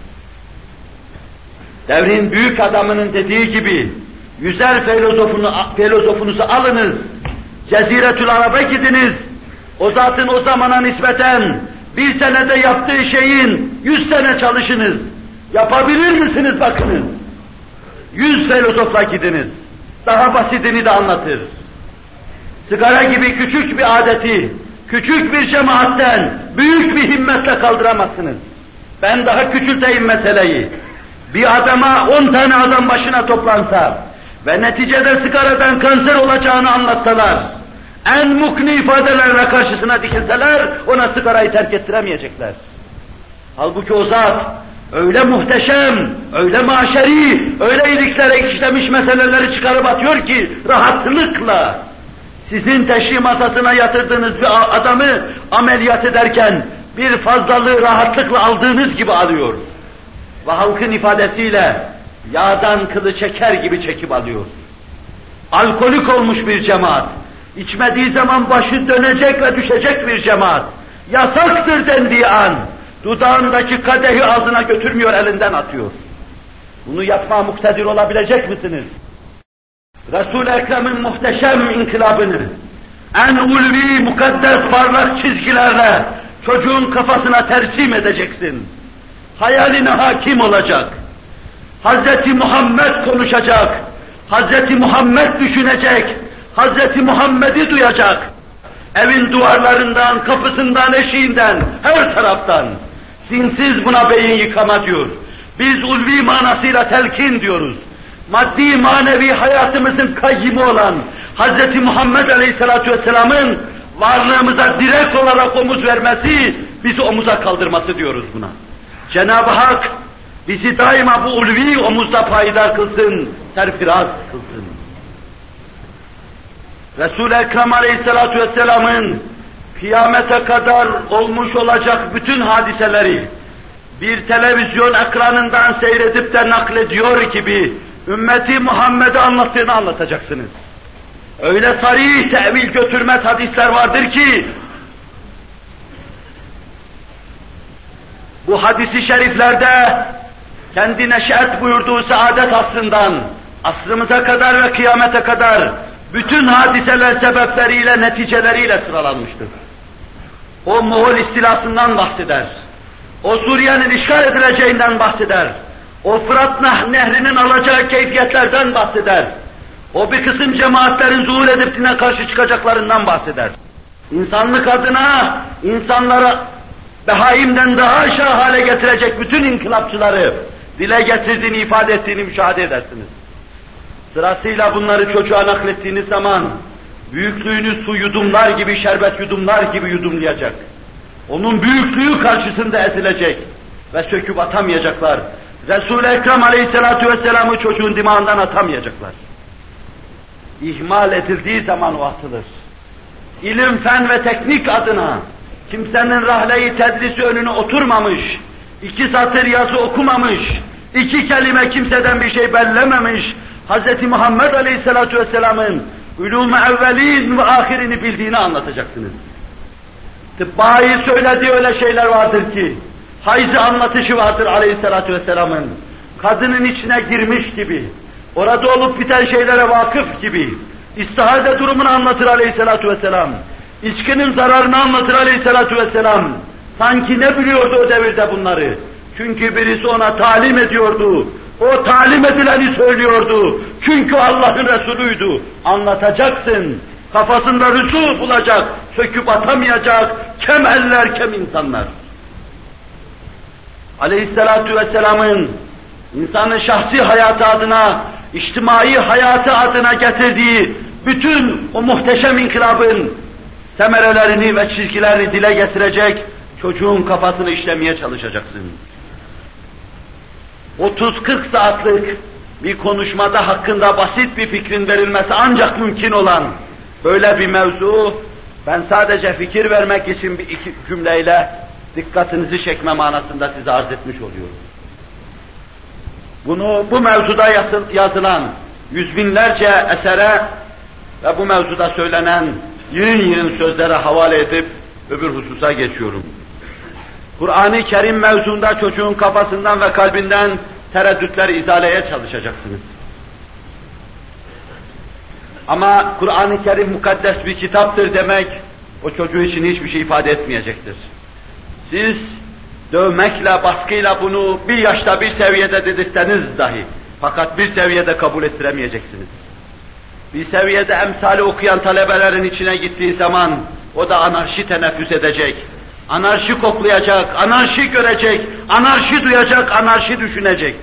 Devrin büyük adamının dediği gibi, yüzer filozofunu, filozofunuzu alınız, Ceziretül Arab'a gidiniz, o zatın o zamana nispeten bir senede yaptığı şeyin yüz sene çalışınız. Yapabilir misiniz bakınız? Yüz filozofla gidiniz. Daha basitini de anlatır. Sigara gibi küçük bir adeti, küçük bir cemaatten büyük bir himmetle kaldıramazsınız. Ben daha küçülteyim meseleyi. Bir adama on tane adam başına toplansa ve neticede sigaradan kanser olacağını anlatsalar, en mukni ifadelerle karşısına dikilseler ona sigarayı terk ettiremeyecekler. Halbuki o zat öyle muhteşem, öyle maşeri, öyle iliklere işlemiş meseleleri çıkarıp atıyor ki rahatlıkla sizin teşri masasına yatırdığınız bir adamı ameliyat ederken bir fazlalığı rahatlıkla aldığınız gibi alıyor. Ve halkın ifadesiyle yağdan kılı çeker gibi çekip alıyor. Alkolik olmuş bir cemaat, içmediği zaman başı dönecek ve düşecek bir cemaat, yasaktır dendiği an, dudağındaki kadehi ağzına götürmüyor, elinden atıyor. Bunu yapmaya muktedir olabilecek misiniz? Resul-i Ekrem'in muhteşem inkılabını, en ulvi, mukaddes, parlak çizgilerle çocuğun kafasına tersim edeceksin. Hayaline hakim olacak. Hazreti Muhammed konuşacak. Hazreti Muhammed düşünecek. Hazreti Muhammed'i duyacak. Evin duvarlarından, kapısından, eşiğinden, her taraftan. Sinsiz buna beyin yıkama diyor. Biz ulvi manasıyla telkin diyoruz. Maddi manevi hayatımızın kayyımı olan Hazreti Muhammed Aleyhisselatü Vesselam'ın varlığımıza direkt olarak omuz vermesi, bizi omuza kaldırması diyoruz buna. Cenab-ı Hak bizi daima bu ulvi omuzda payidar kılsın, serfiraz kılsın. Resul-i Ekrem Aleyhisselatü Vesselam'ın kıyamete kadar olmuş olacak bütün hadiseleri bir televizyon ekranından seyredip de naklediyor gibi ümmeti Muhammed'e anlattığını anlatacaksınız. Öyle sarih tevil götürmez hadisler vardır ki bu hadis-i şeriflerde kendi neşet buyurduğu saadet asrından asrımıza kadar ve kıyamete kadar bütün hadiseler sebepleriyle, neticeleriyle sıralanmıştır. O Moğol istilasından bahseder. O Suriye'nin işgal edileceğinden bahseder. O Fırat Nehri'nin alacağı keyfiyetlerden bahseder. O bir kısım cemaatlerin zuhur edip dine karşı çıkacaklarından bahseder. İnsanlık adına, insanlara behaimden daha aşağı hale getirecek bütün inkılapçıları dile getirdiğini, ifade ettiğini müşahede edersiniz. Sırasıyla bunları çocuğa naklettiğiniz zaman büyüklüğünü su yudumlar gibi, şerbet yudumlar gibi yudumlayacak. Onun büyüklüğü karşısında ezilecek ve söküp atamayacaklar. Resul-i Ekrem Aleyhisselatü Vesselam'ı çocuğun dimağından atamayacaklar. İhmal edildiği zaman o atılır. İlim, fen ve teknik adına kimsenin rahle-i tedrisi önüne oturmamış, iki satır yazı okumamış, iki kelime kimseden bir şey bellememiş, Hz. Muhammed Aleyhisselatü Vesselam'ın ulûm-i evvelin ve ahirini bildiğini anlatacaksınız. Tıbbai söylediği öyle şeyler vardır ki, hayzı anlatışı vardır Aleyhisselatü Vesselam'ın. Kadının içine girmiş gibi, orada olup biten şeylere vakıf gibi, istihade durumunu anlatır Aleyhisselatü Vesselam. İçkinin zararını anlatır Aleyhisselatü Vesselam. Sanki ne biliyordu o devirde bunları? Çünkü birisi ona talim ediyordu. O talim edileni söylüyordu. Çünkü Allah'ın Resulüydü. Anlatacaksın. Kafasında rüsu bulacak, söküp atamayacak, kem eller, kem insanlar. Aleyhisselatü Vesselam'ın insanın şahsi hayatı adına, içtimai hayatı adına getirdiği bütün o muhteşem inkılabın semerelerini ve çizgilerini dile getirecek, çocuğun kafasını işlemeye çalışacaksın. otuz kırk saatlik bir konuşmada hakkında basit bir fikrin verilmesi ancak mümkün olan böyle bir mevzu, ben sadece fikir vermek için bir iki cümleyle dikkatinizi çekme manasında size arz etmiş oluyorum. Bunu bu mevzuda yazılan yüz binlerce esere ve bu mevzuda söylenen yığın yığın sözlere havale edip öbür hususa geçiyorum. Kur'an-ı Kerim mevzunda çocuğun kafasından ve kalbinden tereddütleri izaleye çalışacaksınız. Ama Kur'an-ı Kerim mukaddes bir kitaptır demek, o çocuğu için hiçbir şey ifade etmeyecektir. Siz dövmekle, baskıyla bunu bir yaşta bir seviyede dedirseniz dahi, fakat bir seviyede kabul ettiremeyeceksiniz. Bir seviyede emsali okuyan talebelerin içine gittiği zaman, o da anarşi teneffüs edecek, anarşi koklayacak, anarşi görecek, anarşi duyacak, anarşi düşünecek.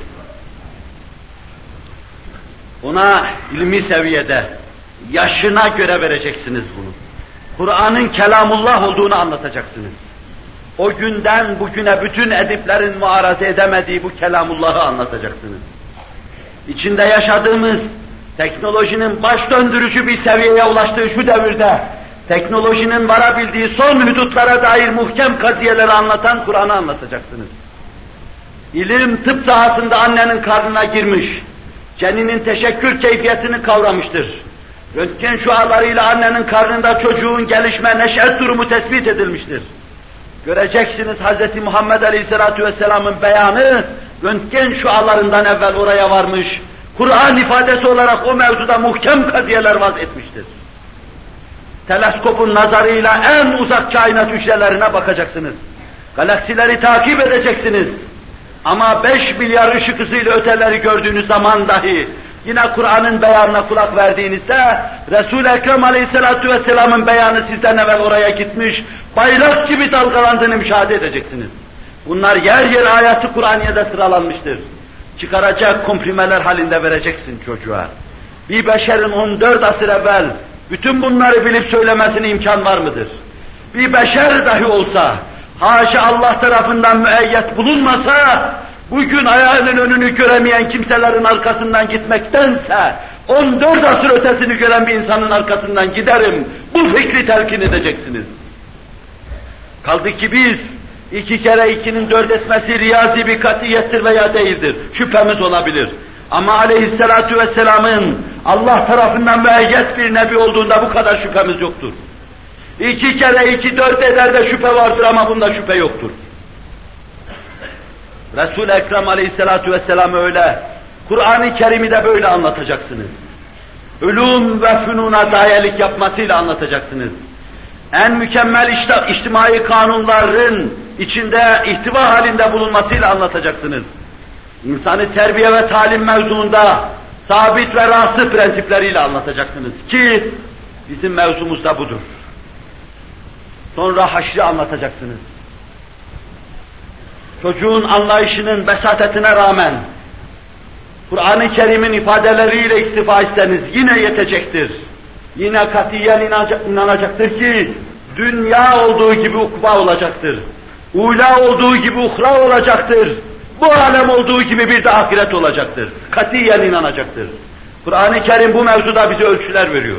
Ona ilmi seviyede, yaşına göre vereceksiniz bunu. Kur'an'ın kelamullah olduğunu anlatacaksınız. O günden bugüne bütün ediplerin muaraze edemediği bu kelamullah'ı anlatacaksınız. İçinde yaşadığımız teknolojinin baş döndürücü bir seviyeye ulaştığı şu devirde, teknolojinin varabildiği son hudutlara dair muhkem kadiyeleri anlatan Kur'an'ı anlatacaksınız. İlim, tıp sahasında annenin karnına girmiş, ceninin teşekkür keyfiyetini kavramıştır. Röntgen şualarıyla annenin karnında çocuğun gelişme, neşet durumu tespit edilmiştir. Göreceksiniz Hz. Muhammed Aleyhisselatü Vesselam'ın beyanı, röntgen şualarından evvel oraya varmış, Kur'an ifadesi olarak o mevzuda muhkem kadiyeler vaz etmiştir. Teleskopun nazarıyla en uzak kainat hücrelerine bakacaksınız. Galaksileri takip edeceksiniz. Ama beş milyar ışık hızıyla öteleri gördüğünüz zaman dahi, yine Kur'an'ın beyanına kulak verdiğinizde, Resul-i Ekrem Aleyhisselatü Vesselam'ın beyanı sizden evvel oraya gitmiş, bayrak gibi dalgalandığını müşahede edeceksiniz. Bunlar yer yer ayatı Kur'aniye'de sıralanmıştır. Çıkaracak komprimeler halinde vereceksin çocuğa. Bir beşerin on dört asır evvel bütün bunları bilip söylemesine imkan var mıdır? Bir beşer dahi olsa, haşa Allah tarafından müeyyet bulunmasa, bugün ayağının önünü göremeyen kimselerin arkasından gitmektense, on dört asır ötesini gören bir insanın arkasından giderim, bu fikri telkin edeceksiniz. Kaldı ki biz, iki kere ikinin dört etmesi riyazi bir katiyettir veya değildir, şüphemiz olabilir. Ama Aleyhisselatü Vesselam'ın Allah tarafından müeyyet bir nebi olduğunda bu kadar şüphemiz yoktur. İki kere iki dört eder de şüphe vardır ama bunda şüphe yoktur. Resul-i Ekrem Aleyhisselatü Vesselam öyle, Kur'an-ı Kerim'i de böyle anlatacaksınız. Ulûm ve fünûna dayelik yapmasıyla anlatacaksınız. En mükemmel işte, içtimai kanunların içinde ihtiva halinde bulunmasıyla anlatacaksınız. İnsanı terbiye ve talim mevzuunda sabit ve rasih prensipleriyle anlatacaksınız ki bizim mevzumuz da budur. Sonra haşrı anlatacaksınız. Çocuğun anlayışının besatetine rağmen Kur'an-ı Kerim'in ifadeleriyle iktifa etseniz yine yetecektir. Yine katiyen inanacaktır ki dünya olduğu gibi ukba olacaktır. Ula olduğu gibi uhra olacaktır. Bu alem olduğu gibi bir de ahiret olacaktır. Katiyen inanacaktır. Kur'an-ı Kerim bu mevzuda bize ölçüler veriyor.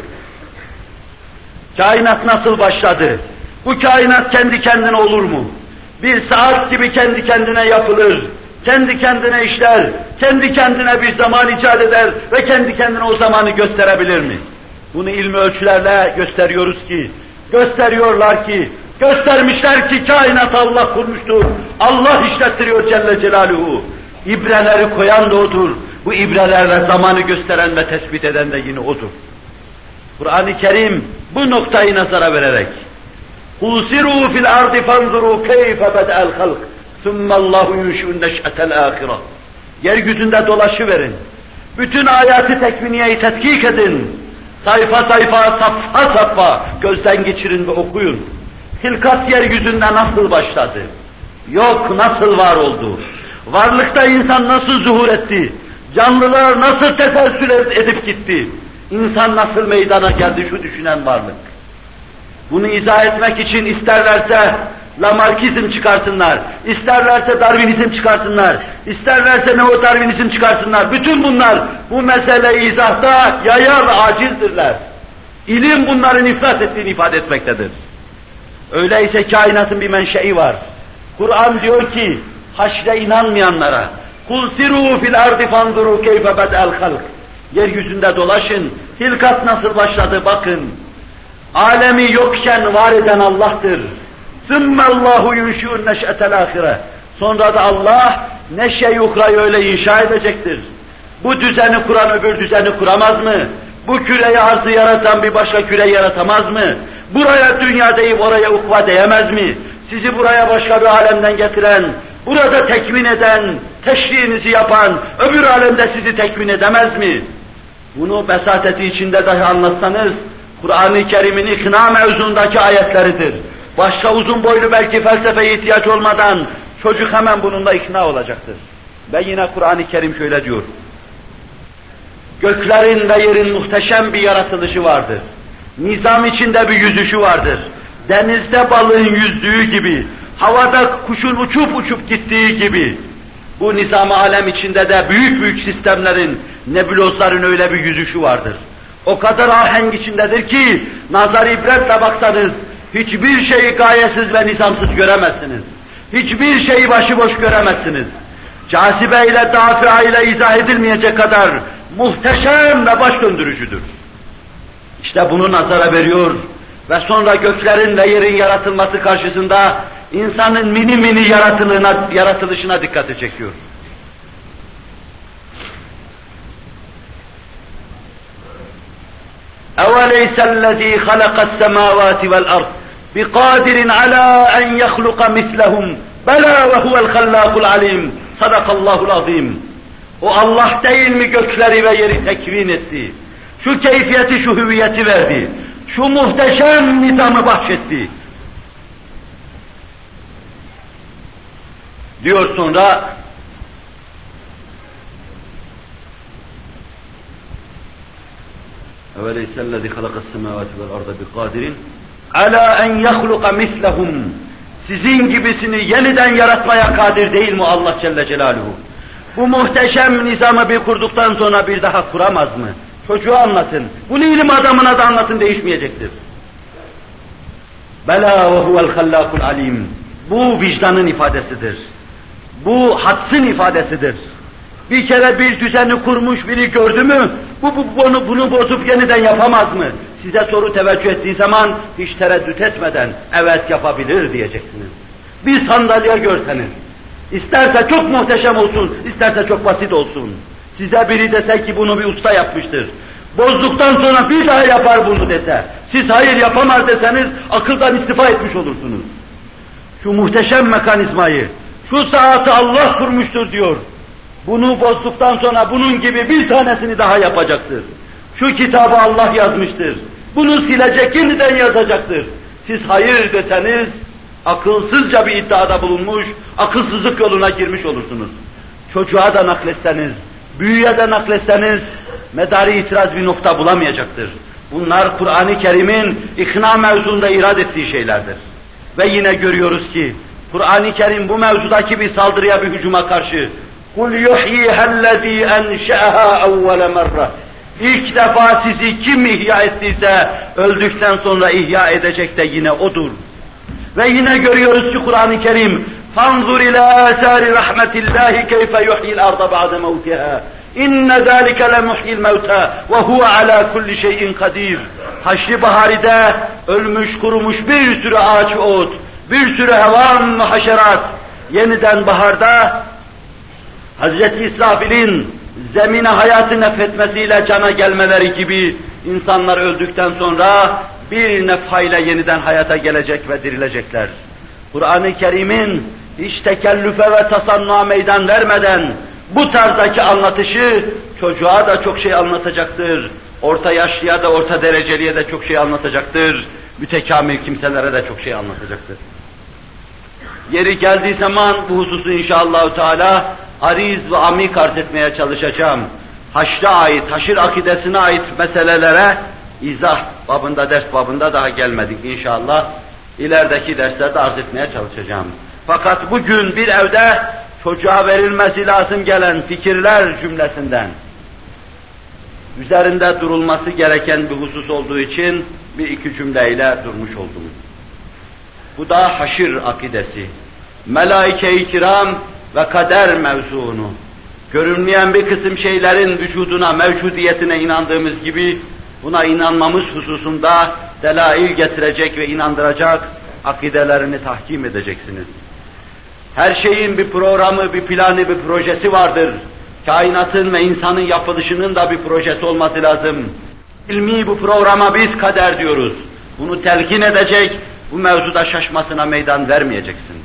Kainat nasıl başladı? Bu kainat kendi kendine olur mu? Bir saat gibi kendi kendine yapılır, kendi kendine işler, kendi kendine bir zaman icat eder ve kendi kendine o zamanı gösterebilir mi? Bunu ilmi ölçülerle gösteriyoruz ki, gösteriyorlar ki, göstermişler ki kainat Allah kurmuştur, Allah işlettiriyor Celle Celaluhu. İbreleri koyan da O'dur, bu ibrelerle zamanı gösteren ve tespit eden de yine O'dur. Kur'an-ı Kerim bu noktayı nazara vererek, قُلْسِرُوا فِي الْأَرْضِ فَانْظُرُوا كَيْفَ بَدَأَ الْخَلْقِ ثُمَّ اللّٰهُ يُنْشِئُ النَّشْأَةَ الْآخِرَةِ. Yeryüzünde dolaşıverin. Bütün ayatı tekviniyeyi tetkik edin. Sayfa sayfa, safha safha gözden geçirin ve okuyun. Hilkat yeryüzünde nasıl başladı? Yok, nasıl var oldu? Varlıkta insan nasıl zuhur etti? Canlılar nasıl teselsül edip gitti? İnsan nasıl meydana geldi şu düşünen varlık? Bunu izah etmek için isterlerse Lamarckizm çıkarsınlar, isterlerse Darwinizm çıkarsınlar, isterlerse Neo-Darwinizm çıkarsınlar. Bütün bunlar bu meseleyi izahda yaya ve acizdirler. İlim bunların iflas ettiğini ifade etmektedir. Öyleyse kainatın bir menşei var. Kur'an diyor ki haşre inanmayanlara قُلْ سِرُوا فِي الْأَرْضِ فَانْظُرُوا كَيْفَ بَدَأَ الْخَلْقِ. Yeryüzünde dolaşın, hilkat nasıl başladı bakın. Alemi yokken var eden Allah'tır. ثُمَّ اللّٰهُ يُنْشِئُ النَّشْأَةَ الْآخِرَةِ. Sonra da Allah neşe-i yuhrayı öyle inşa edecektir. Bu düzeni kuran öbür düzeni kuramaz mı? Bu küreyi arzı yaratan bir başka küre yaratamaz mı? Buraya dünya deyip oraya ukva diyemez mi? Sizi buraya başka bir alemden getiren, burada tekvin eden, teşriğinizi yapan, öbür alemde sizi tekvin edemez mi? Bunu besateti içinde dahi anlatsanız, Kur'an-ı Kerim'in ikna mevzundaki ayetleridir. Başka uzun boylu belki felsefeye ihtiyaç olmadan çocuk hemen bununla ikna olacaktır. Ve yine Kur'an-ı Kerim şöyle diyor. Göklerin ve yerin muhteşem bir yaratılışı vardır. Nizam içinde bir yüzüşü vardır. Denizde balığın yüzdüğü gibi, havada kuşun uçup uçup gittiği gibi, bu nizam-ı alem içinde de büyük büyük sistemlerin, nebulozların öyle bir yüzüşü vardır. O kadar ahenk içindedir ki, nazar ibretle baksanız, hiçbir şeyi gayesiz ve nizamsız göremezsiniz. Hiçbir şeyi başıboş göremezsiniz. Cazibe ile, dafia ile izah edilmeyecek kadar muhteşem ve baş döndürücüdür. İşte bunu nazara veriyor ve sonra göklerin ve yerin yaratılması karşısında insanın mini mini yaratılığına, yaratılışına dikkati çekiyor. اَوَلَيْسَ الَّذ۪ي خَلَقَ السَّمَاوَاتِ وَالْأَرْضِ بِقَادِرٍ عَلَى اَنْ يَخْلُقَ مِثْلَهُمْ بَلَا وَهُوَ الْخَلَّاقُ الْعَلِيمُ صَدَقَ اللّٰهُ الْعَظِيمُ. O Allah değil mi gökleri ve yeri tekvin etti? Şu keyfiyeti, şu hüviyeti verdi. Şu muhteşem nizamı bahşetti. Diyor sonra, اَوَلَيْسَ الَّذِي خَلَقَ السَّمَاوَاتِ وَالْأَرْضَ بِقَادِرٍ عَلَى اَنْ يَخْلُقَ مِثْلَهُمْ. Sizin gibisini yeniden yaratmaya kadir değil mi Allah Celle Celaluhu? Bu muhteşem nizamı bir kurduktan sonra bir daha kuramaz mı? Çocuğa anlatın. Bunu ilim adamına da anlatın, değişmeyecektir. Bela ve huvel hallâkul alim. Bu vicdanın ifadesidir. Bu hadsın ifadesidir. Bir kere bir düzeni kurmuş biri gördü mü, bu, bu bunu, bunu bozup yeniden yapamaz mı? Size soru teveccüh ettiği zaman hiç tereddüt etmeden evet yapabilir diyeceksiniz. Bir sandalye görseniz, isterse çok muhteşem olsun, isterse çok basit olsun. Size biri dese ki bunu bir usta yapmıştır. Bozduktan sonra bir daha yapar bunu dese, siz hayır yapamaz deseniz akıldan istifa etmiş olursunuz. Şu muhteşem mekanizmayı, şu saati Allah kurmuştur diyor. Bunu bozduktan sonra bunun gibi bir tanesini daha yapacaktır. Şu kitabı Allah yazmıştır. Bunu silecek, yeniden yazacaktır. Siz hayır deseniz, akılsızca bir iddiada bulunmuş, akılsızlık yoluna girmiş olursunuz. Çocuğa da nakletseniz, büyüye de nakletseniz, medari itiraz bir nokta bulamayacaktır. Bunlar Kur'an-ı Kerim'in ikna mevzunda irad ettiği şeylerdir. Ve yine görüyoruz ki, Kur'an-ı Kerim bu mevzudaki bir saldırıya, bir hücuma karşı قُلْ يُحْيِيهَا الَّذ۪ي اَنْشَأَهَا اَوَّلَ مَرَّةٍ. İlk defa sizi kim ihya ettiyse, öldükten sonra ihya edecek de yine O'dur. Ve yine görüyoruz ki Kur'an-ı Kerim فَانْظُرْ اِلَى آثَارِ رَحْمَةِ اللّٰهِ كَيْفَ يُحْيِي الْأَرْضَ بَعْدَ مَوْتِهَا اِنَّ ذَٰلِكَ لَمُحْيِي الْمَوْتَى وَهُوَ عَلَى كُلِّ شَيْءٍ قَدِيرٌ. Haşr-ı Bahari'de ölmüş, kurumuş bir sürü ağaç ve ot, bir sürü hevan ve haşerat, yeniden baharda Hazreti İsrafil'in zemine hayatı nefretmesiyle cana gelmeleri gibi insanlar öldükten sonra bir nefhayla yeniden hayata gelecek ve dirilecekler. Kur'an-ı Kerim'in hiç tekellüfe ve tasannuğa meydan vermeden bu tarzdaki anlatışı çocuğa da çok şey anlatacaktır. Orta yaşlıya da, orta dereceliye de çok şey anlatacaktır. Mütekamil kimselere de çok şey anlatacaktır. Yeri geldiği zaman bu hususu inşallah Teala ariz ve amik arz etmeye çalışacağım. Haşr'a ait, haşr akidesine ait meselelere izah babında, ders babında daha gelmedik inşallah. İlerideki derslerde arz etmeye çalışacağım. Fakat bugün bir evde çocuğa verilmesi lazım gelen fikirler cümlesinden üzerinde durulması gereken bir husus olduğu için bir iki cümleyle durmuş oldum. Bu da haşr akidesi. Melaike-i kiram ve kader mevzuunu, görünmeyen bir kısım şeylerin vücuduna, mevcudiyetine inandığımız gibi, buna inanmamız hususunda delail getirecek ve inandıracak akidelerini tahkim edeceksiniz. Her şeyin bir programı, bir planı, bir projesi vardır. Kainatın ve insanın yapılışının da bir projesi olması lazım. İlmi bu programa biz kader diyoruz. Bunu telkin edecek, bu mevzuda şaşmasına meydan vermeyeceksiniz.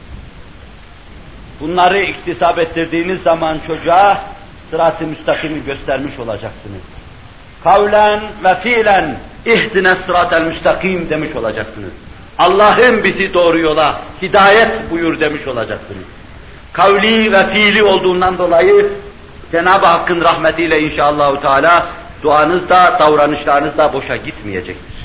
Bunları iktisap ettirdiğiniz zaman çocuğa sırat-ı müstakimi göstermiş olacaksınız. Kavlen ve fiilen ihdine sırat-el müstakim demiş olacaksınız. Allah'ın bizi doğru yola hidayet buyur demiş olacaksınız. Kavli ve fiili olduğundan dolayı Cenab-ı Hakk'ın rahmetiyle inşallah Teala duanız da, davranışlarınız da boşa gitmeyecektir.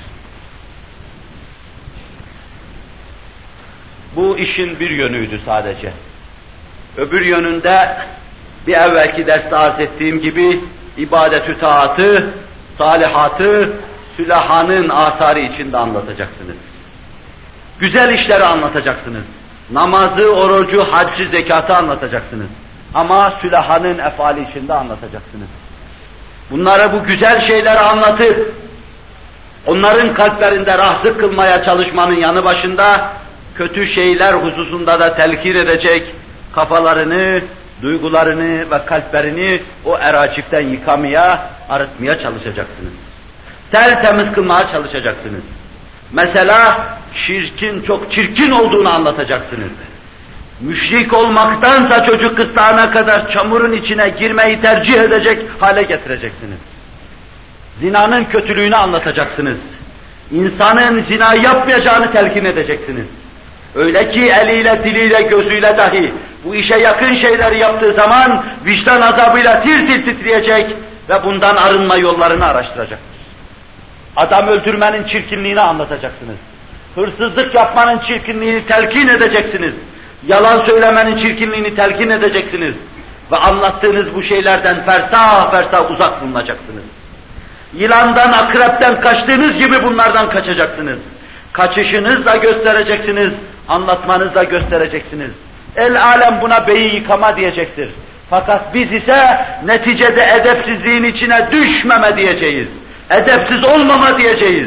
Bu işin bir yönüydü sadece. Öbür yönünde bir evvelki derste arz ettiğim gibi ibadet-ü taatı, salihatı, sülahanın asarı içinde anlatacaksınız. Güzel işleri anlatacaksınız. Namazı, orucu, haccı, zekatı anlatacaksınız. Ama sülahanın efali içinde anlatacaksınız. Bunları, bu güzel şeyleri anlatıp onların kalplerinde rahatsız kılmaya çalışmanın yanı başında kötü şeyler hususunda da telkin edecek, kafalarını, duygularını ve kalplerini o eracikten yıkamaya, arıtmaya çalışacaksınız. Tertemiz kılmaya çalışacaksınız. Mesela şirkin çok çirkin olduğunu anlatacaksınız. Müşrik olmaktansa çocuk kıstağına kadar çamurun içine girmeyi tercih edecek hale getireceksiniz. Zinanın kötülüğünü anlatacaksınız. İnsanın zina yapmayacağını telkin edeceksiniz. Öyle ki eliyle, diliyle, gözüyle dahi bu işe yakın şeyleri yaptığı zaman vicdan azabıyla tir tir titreyecek ve bundan arınma yollarını araştıracaktır. Adam öldürmenin çirkinliğini anlatacaksınız. Hırsızlık yapmanın çirkinliğini telkin edeceksiniz. Yalan söylemenin çirkinliğini telkin edeceksiniz. Ve anlattığınız bu şeylerden fersah fersah uzak bulunacaksınız. Yılandan, akrepten kaçtığınız gibi bunlardan kaçacaksınız. Kaçışınızla göstereceksiniz, anlatmanızla göstereceksiniz. El alem buna beyi yıkama diyecektir. Fakat biz ise neticede edepsizliğin içine düşmeme diyeceğiz. Edepsiz olmama diyeceğiz.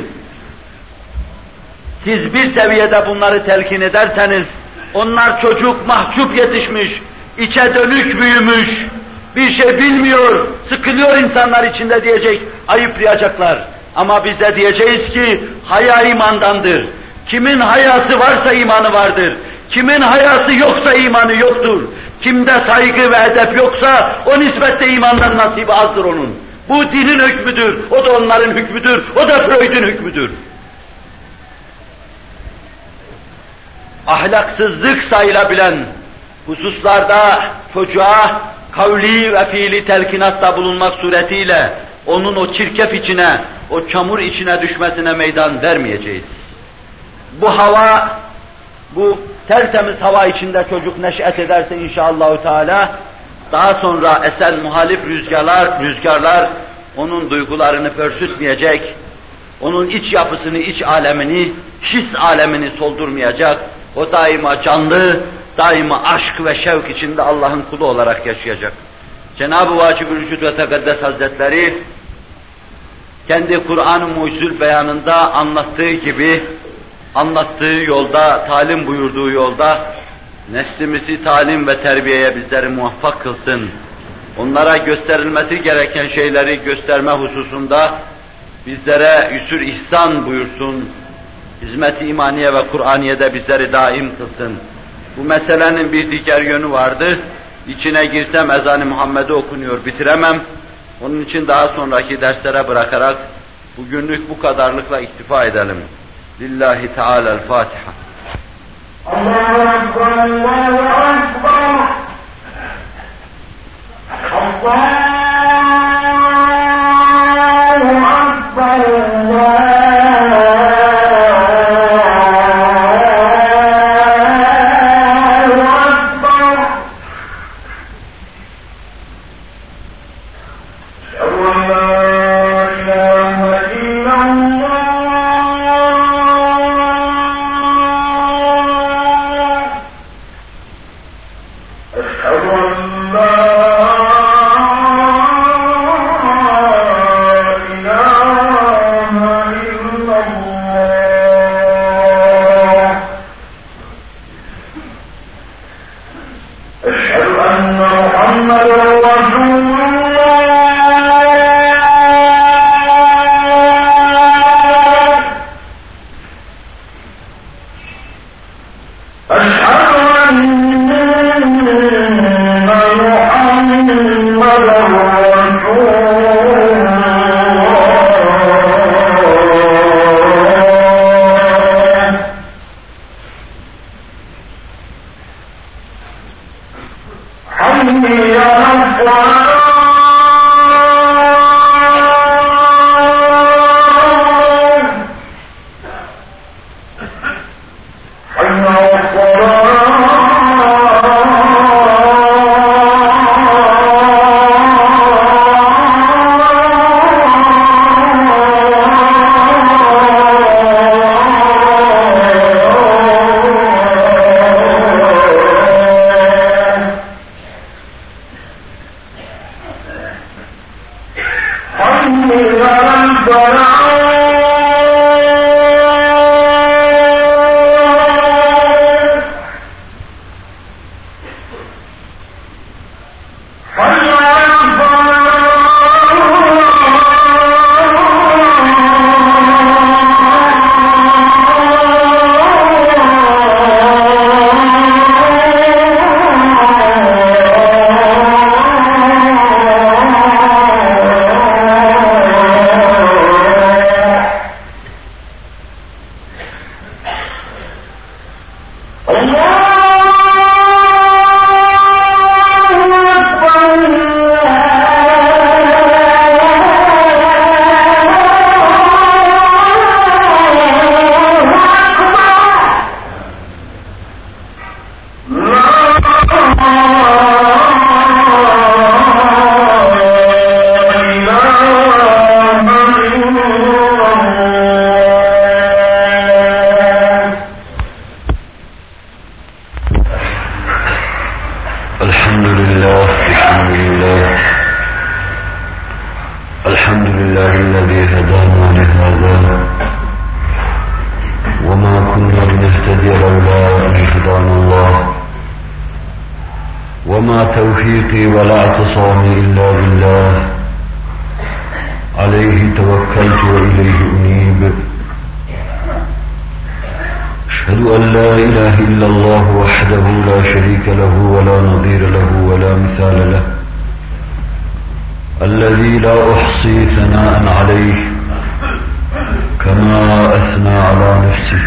Siz bir seviyede bunları telkin ederseniz, onlar çocuk mahcup yetişmiş, içe dönük büyümüş, bir şey bilmiyor, sıkılıyor insanlar içinde diyecek, ayıplayacaklar. Ama biz de diyeceğiz ki, haya imandandır. Kimin hayası varsa imanı vardır. Kimin hayası yoksa imanı yoktur. Kimde saygı ve edep yoksa, o nispette imandan nasibi azdır onun. Bu dinin hükmüdür, o da onların hükmüdür, o da Freud'un hükmüdür. Ahlaksızlık sayılabilen hususlarda çocuğa kavli ve fiili telkinatta bulunmak suretiyle onun o çirkef içine, o çamur içine düşmesine meydan vermeyeceğiz. Bu hava, bu tertemiz hava içinde çocuk neş'et ederse inşallahü teala, daha sonra esen muhalif rüzgarlar, rüzgarlar onun duygularını pörsütmeyecek, onun iç yapısını, iç alemini, his alemini soldurmayacak, o daima canlı, daima aşk ve şevk içinde Allah'ın kulu olarak yaşayacak. Cenab-ı Vacib-ül Vücud ve Tekaddes Hazretleri, kendi Kur'an-ı Mucizül beyanında anlattığı gibi, anlattığı yolda, talim buyurduğu yolda, neslimizi talim ve terbiyeye bizleri muvaffak kılsın. Onlara gösterilmesi gereken şeyleri gösterme hususunda bizlere yüsür ihsan buyursun. Hizmet-i imaniye ve Kur'aniye'de bizleri daim kılsın. Bu meselenin bir diğer yönü vardı. İçine girsem ezan-ı Muhammed'i okunuyor, bitiremem. Onun için daha sonraki derslere bırakarak bugünlük bu kadarlıkla iktifa edelim. Lillahi Teala'l-Fatiha. Allahu Ekber, Allahu Ekber. Allahu Ekber. الحمد لله الحمد لله الحمد لله الذي هدانا لهذا وما كنا لنهتدي لولا أن هدانا الله وما توفيقي ولا اعتصامي إلا بالله عليه توكلت وإليه أنيب أشهد أن لا إله إلا الله وحده لا شريك له ولا نظير له ولا مثال له الذي لا أحصي ثناء عليه كما أثنى على نفسه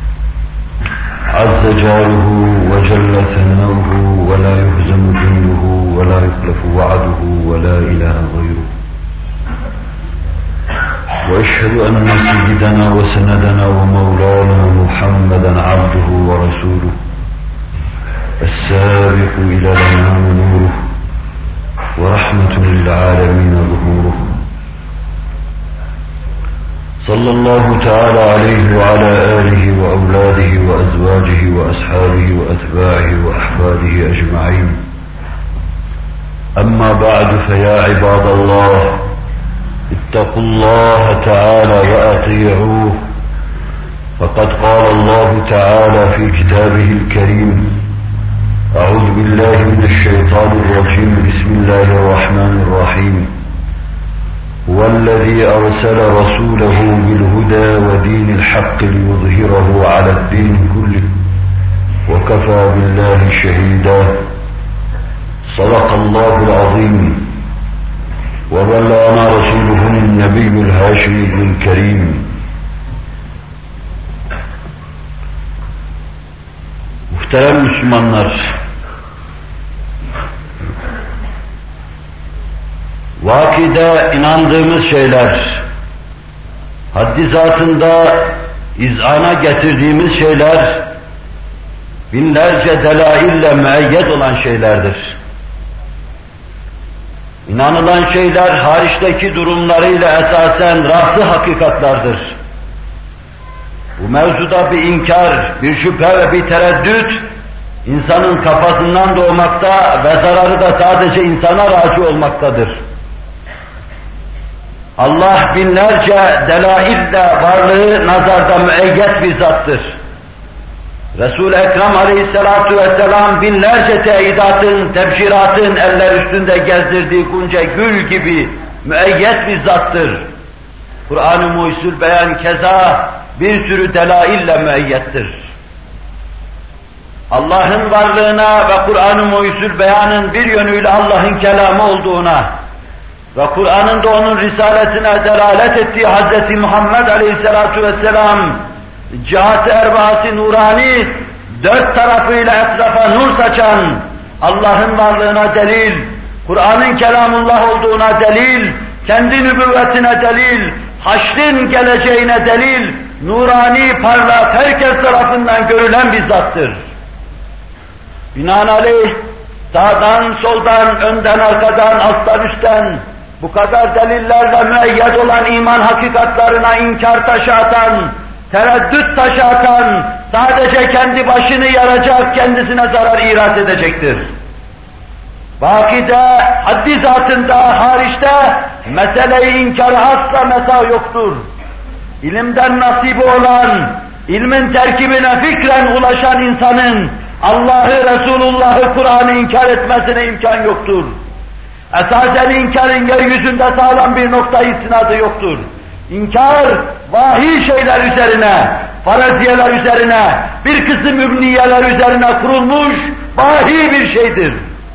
عز جاره وجل ثناؤه ولا يهزم جنده ولا يخلف وعده ولا إله غيره وأشهد أن سيدنا وسندنا ومولانا محمدا عبده ورسوله السابق إلى الأمام نوره ورحمة للعالمين ظهوره صلى الله تعالى عليه وعلى آله وأولاده وأزواجه وأصحابه وأتباعه وأحفاده أجمعين أما بعد فيا عباد الله اتقوا الله تعالى وأطيعوه فقد قال الله تعالى في كتابه الكريم أعوذ بالله من الشيطان الرجيم بسم الله الرحمن الرحيم هو الذي أرسل رسوله بالهدى ودين الحق ليظهره على الدين كله وكفى بالله شهيدا صدق الله العظيم وبلغنا رسوله النبي الهاشمي الكريم Muhterem Müslümanlar, vakide inandığımız şeyler, haddi zatında izana getirdiğimiz şeyler, binlerce delaille müeyyed olan şeylerdir. İnanılan şeyler hariçteki durumlarıyla esasen rası hakikatlardır. Bu mevzuda bir inkar, bir şüphe ve bir tereddüt insanın kafasından doğmakta ve zararı da sadece insana razı olmaktadır. Allah binlerce delaille varlığı nazarda müeyyed bir zattır. Resul-i Ekrem aleyhissalatu vesselam binlerce teyidatın, tebşiratın eller üstünde gezdirdiği gunca gül gibi müeyyed bir zattır. Kur'an-ı Muhyüzül Beyan keza bir sürü delaille müeyyettir. Allah'ın varlığına ve Kur'an-ı Muhyüzül Beyan'ın bir yönüyle Allah'ın kelamı olduğuna ve Kur'an'ın da onun risaletine delalet ettiği Hz. Muhammed aleyhissalatu vesselam cihat-ı erbaat-ı nurani dört tarafıyla etrafa nur saçan Allah'ın varlığına delil, Kur'an'ın kelamullah olduğuna delil, kendi nübüvvetine delil, haşrin geleceğine delil, nurani parlak herkes tarafından görülen bir zattır. Binaenaleyh sağdan soldan, önden arkadan, alttan üstten bu kadar delillerle müeyyed olan iman hakikatlarına inkar taşı atan, tereddüt taşı atan, sadece kendi başını yaracak, kendisine zarar irat edecektir. Vakide, haddi zatında, hariçte, mesele-i inkarı asla mesa yoktur. İlimden nasibi olan, ilmin terkibine fikren ulaşan insanın, Allah'ı, Resulullah'ı, Kur'an'ı inkar etmesine imkan yoktur. Esasen inkarın yeryüzünde sağlam bir nokta istinadı yoktur. İnkar, vahiy şeyler üzerine, faraziyeler üzerine, bir kısım mübniyeler üzerine kurulmuş vahiy bir şeydir.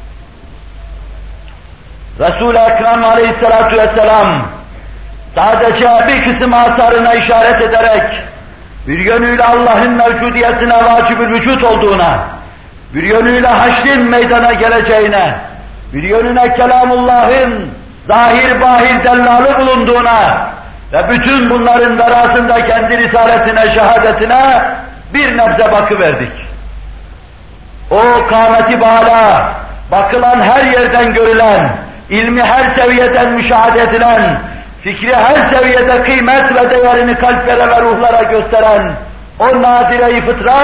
Resul-i Ekrem aleyhissalatu vesselam sadece bir kısım asarına işaret ederek bir yönüyle Allah'ın mevcudiyetine vacib-ül vücut olduğuna, bir yönüyle haşrin meydana geleceğine, bir yönüne kelamullah'ın zahir bahir dellalı bulunduğuna ve bütün bunların verasında kendi risaletine, şehadetine bir nebze bakıverdik. O kâmeti bâlâ, bakılan her yerden görülen, ilmi her seviyeden müşahede edilen, fikri her seviyede kıymet ve değerini kalplere ve ruhlara gösteren o nadire-i fıtrat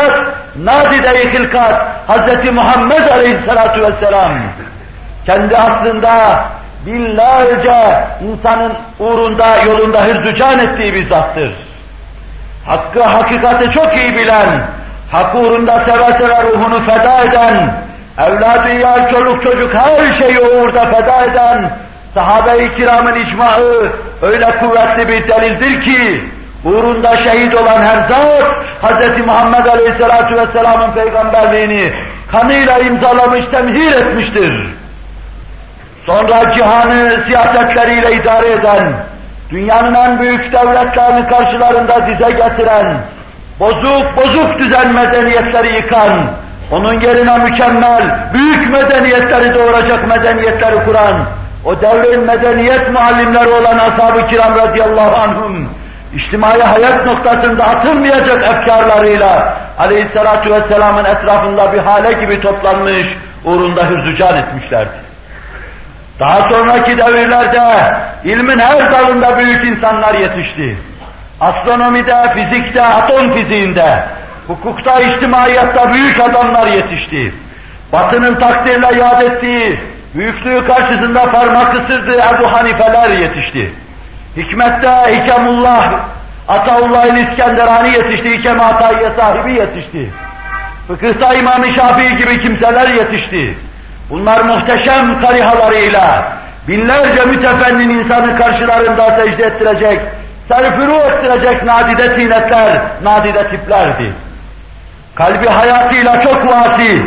nadide-i hilkat Hz. Muhammed Aleyhisselatu Vesselam. Kendi aslında binlerce insanın uğrunda, yolunda hırzücan ettiği bir zattır. Hakkı, hakikati çok iyi bilen, hak uğrunda seve seve ruhunu feda eden, evladı ya çoluk çocuk her şeyi uğurda feda eden, sahabe-i kiramın icmaı öyle kuvvetli bir delildir ki, uğrunda şehit olan her zat, Hz. Muhammed Aleyhisselatü Vesselam'ın peygamberliğini kanıyla imzalamış, temhir etmiştir. Sonra cihanı siyasetleriyle idare eden, dünyanın en büyük devletlerini karşılarında dize getiren, bozuk bozuk düzen medeniyetleri yıkan, onun yerine mükemmel, büyük medeniyetleri doğuracak medeniyetleri kuran, o devrin medeniyet muallimleri olan ashab-ı kiram radıyallahu anhum, içtimai hayat noktasında atılmayacak efkarlarıyla Aleyhisselatü Vesselam'ın etrafında bir hale gibi toplanmış, uğrunda hürzücan etmişlerdi. Daha sonraki devirlerde ilmin her dalında büyük insanlar yetişti. Astronomide, fizikte, atom fiziğinde, hukukta, içtimaiyatta büyük adamlar yetişti. Batının takdirle yad ettiği, büyüklüğü karşısında parmak ısırdığı Ebu Hanifeler yetişti. Hikmette Hikemullah, Ataullah-ı İskenderani yetişti, Hikem-i Ataiye sahibi yetişti. Fıkıhta İmam-ı Şafii gibi kimseler yetişti. Bunlar muhteşem karihalarıyla binlerce mütefennin insanı karşılarında secde ettirecek, serfuru ettirecek nadide tinetler, nadide tiplerdi. Kalbi hayatıyla çok vasi,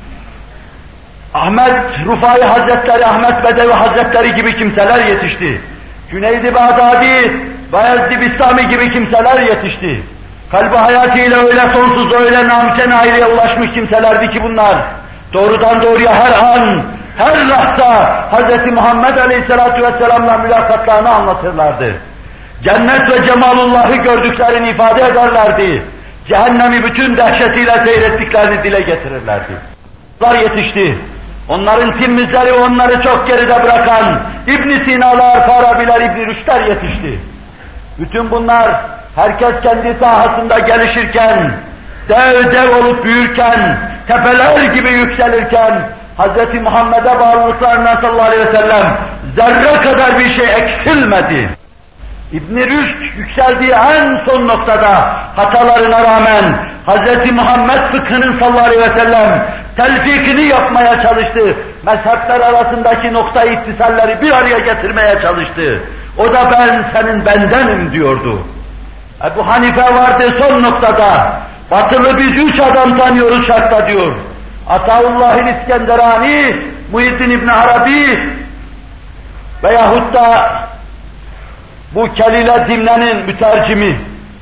Ahmet Rufai Hazretleri, Ahmet Bedevi Hazretleri gibi kimseler yetişti. Cüneyd-i Bağdadi, Bayezid Bistami gibi kimseler yetişti. Kalbi hayatıyla öyle sonsuz, öyle namken ayrıya ulaşmış kimselerdi ki bunlar, doğrudan doğruya her an, her lahza Hz. Muhammed Aleyhisselatü Vesselam'la mülakatlarını anlatırlardı. Cennet ve cemalullah'ı gördüklerini ifade ederlerdi. Cehennemi bütün dehşetiyle seyrettiklerini dile getirirlerdi. Onlar yetişti. Onların timizleri onları çok geride bırakan İbn Sina'lar, Farabiler, İbn Rüşd'ler yetişti. Bütün bunlar herkes kendi sahasında gelişirken, dev dev olup büyürken, tepeler gibi yükselirken, Hz. Muhammed'e bağlılıklarından sallallahu aleyhi ve sellem zerre kadar bir şey eksilmedi. İbn-i Rüşd yükseldiği en son noktada hatalarına rağmen Hz. Muhammed fıkhının sallallahu aleyhi ve sellem telfikini yapmaya çalıştı. Mezhepler arasındaki nokta ittisalleri bir araya getirmeye çalıştı. O da ben senin bendenim diyordu. Ebu Hanife vardı son noktada. Batılı biz üç adam tanıyoruz şartta diyor. Ataullah-ı İskenderani, Muhyiddin İbn Arabi veyahut da bu Kelile Dimne'nin mütercimi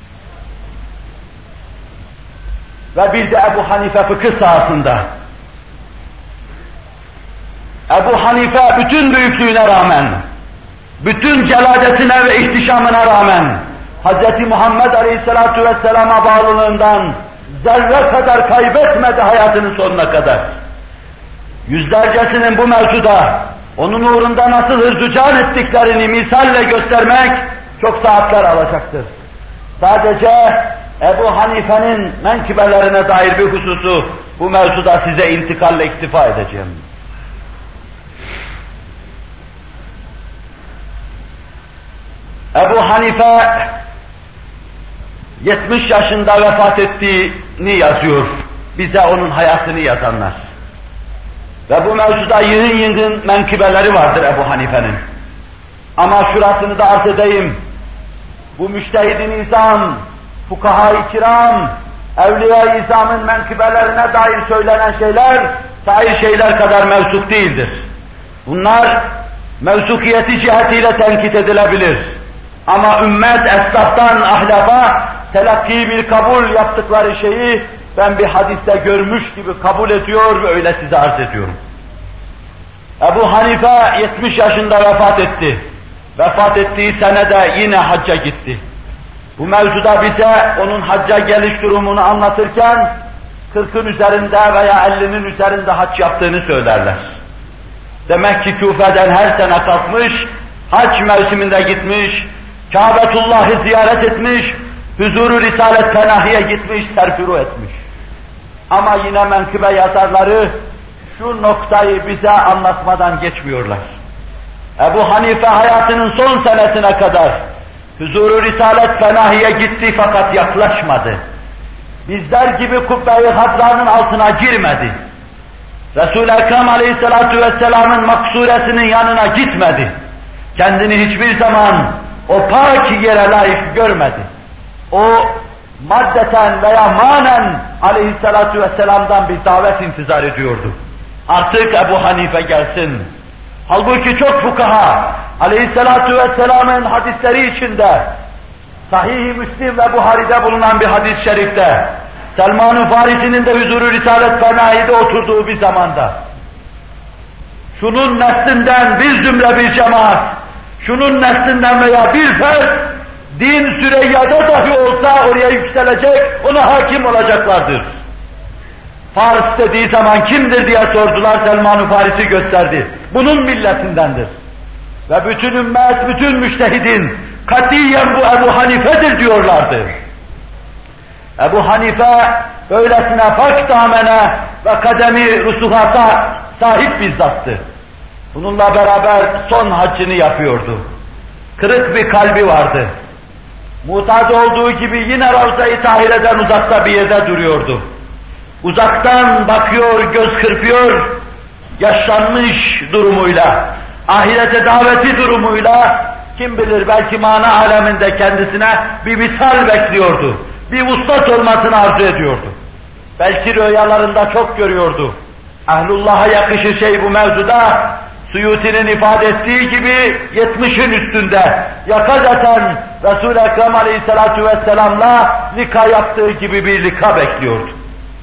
ve bir de Ebu Hanife fıkıh sahasında. Ebu Hanife bütün büyüklüğüne rağmen, bütün celadetine ve ihtişamına rağmen Hz. Muhammed Aleyhisselatü Vesselam'a bağlılığından zerre kadar kaybetmedi hayatının sonuna kadar. Yüzlercesinin bu mevzuda onun uğrunda nasıl hırzücan ettiklerini misalle göstermek çok saatler alacaktır. Sadece Ebu Hanife'nin menkıbelerine dair bir hususu bu mevzuda size intikalle iktifa edeceğim. Ebu Hanife yetmiş yaşında vefat ettiğini yazıyor bize onun hayatını yazanlar. Ve bu mevzuda yığın yığın menkıbeleri vardır Ebu Hanife'nin. Ama şurasını da arz edeyim. Bu müştehid-i nizam, fukaha-i kiram, evliya-i izamın menkıbelerine dair söylenen şeyler, sair şeyler kadar mevsuk değildir. Bunlar mevsukiyeti cihetiyle tenkit edilebilir. Ama ümmet esnaftan ahlafa telakki bir kabul yaptıkları şeyi ben bir hadiste görmüş gibi kabul ediyor ve öyle size arz ediyorum. Ebu Hanife yetmiş yaşında vefat etti. Vefat ettiği senede yine hacca gitti. Bu mevzuda bize onun hacca geliş durumunu anlatırken kırkın üzerinde veya ellinin üzerinde hac yaptığını söylerler. Demek ki Küfe'den her sene kalkmış, hac mevsiminde gitmiş, Kâbetullah'ı ziyaret etmiş, huzuru Risalet Tenahi'ye gitmiş, serfuru etmiş. Ama yine menkıbe yazarları şu noktayı bize anlatmadan geçmiyorlar. Ebu Hanife hayatının son senesine kadar huzur-u risalet fenahiye gitti fakat yaklaşmadı. Bizler gibi kubbe-i hadranın altına girmedi. Resul-i Ekrem aleyhissalatu vesselamın maksuresinin yanına gitmedi. Kendini hiçbir zaman o pak yere layık görmedi. O maddeten veya manen aleyhissalatu vesselam'dan bir davet intizar ediyordu. Artık Ebu Hanife gelsin. Halbuki çok fukaha aleyhissalatu vesselam'ın hadisleri içinde Sahih-i Müslim ve Buhari'de bulunan bir hadis-i şerifte Selman-ı Farisi'nin de huzur-u risalet fenaide oturduğu bir zamanda şunun neslinden bir zümre bir cemaat, şunun neslinden veya bir fert din Süreyya'da dahi olsa oraya yükselecek, ona hakim olacaklardır. Fars dediği zaman kimdir diye sordular, Selman-ı Farisi gösterdi. Bunun milletindendir. Ve bütün ümmet, bütün müştehidin katiyen bu Ebu Hanife'dir diyorlardı. Ebu Hanife böylesine fark damene ve kademi rusuhata sahip bir zattı. Bununla beraber son haccını yapıyordu. Kırık bir kalbi vardı. Mutat olduğu gibi yine Ravza-i Tahire'den uzakta bir yerde duruyordu. Uzaktan bakıyor, göz kırpıyor, yaşlanmış durumuyla, ahirete daveti durumuyla, kim bilir belki mana aleminde kendisine bir misal bekliyordu. Bir vuslat olmasını arzu ediyordu. Belki rüyalarında çok görüyordu. Ehlullah'a yakışır şey bu mevzuda, Suyuti'nin ifade ettiği gibi yetmişin üstünde yakazeten Resul-i Ekrem aleyhissalatu vesselam'la lika yaptığı gibi bir lika bekliyordu.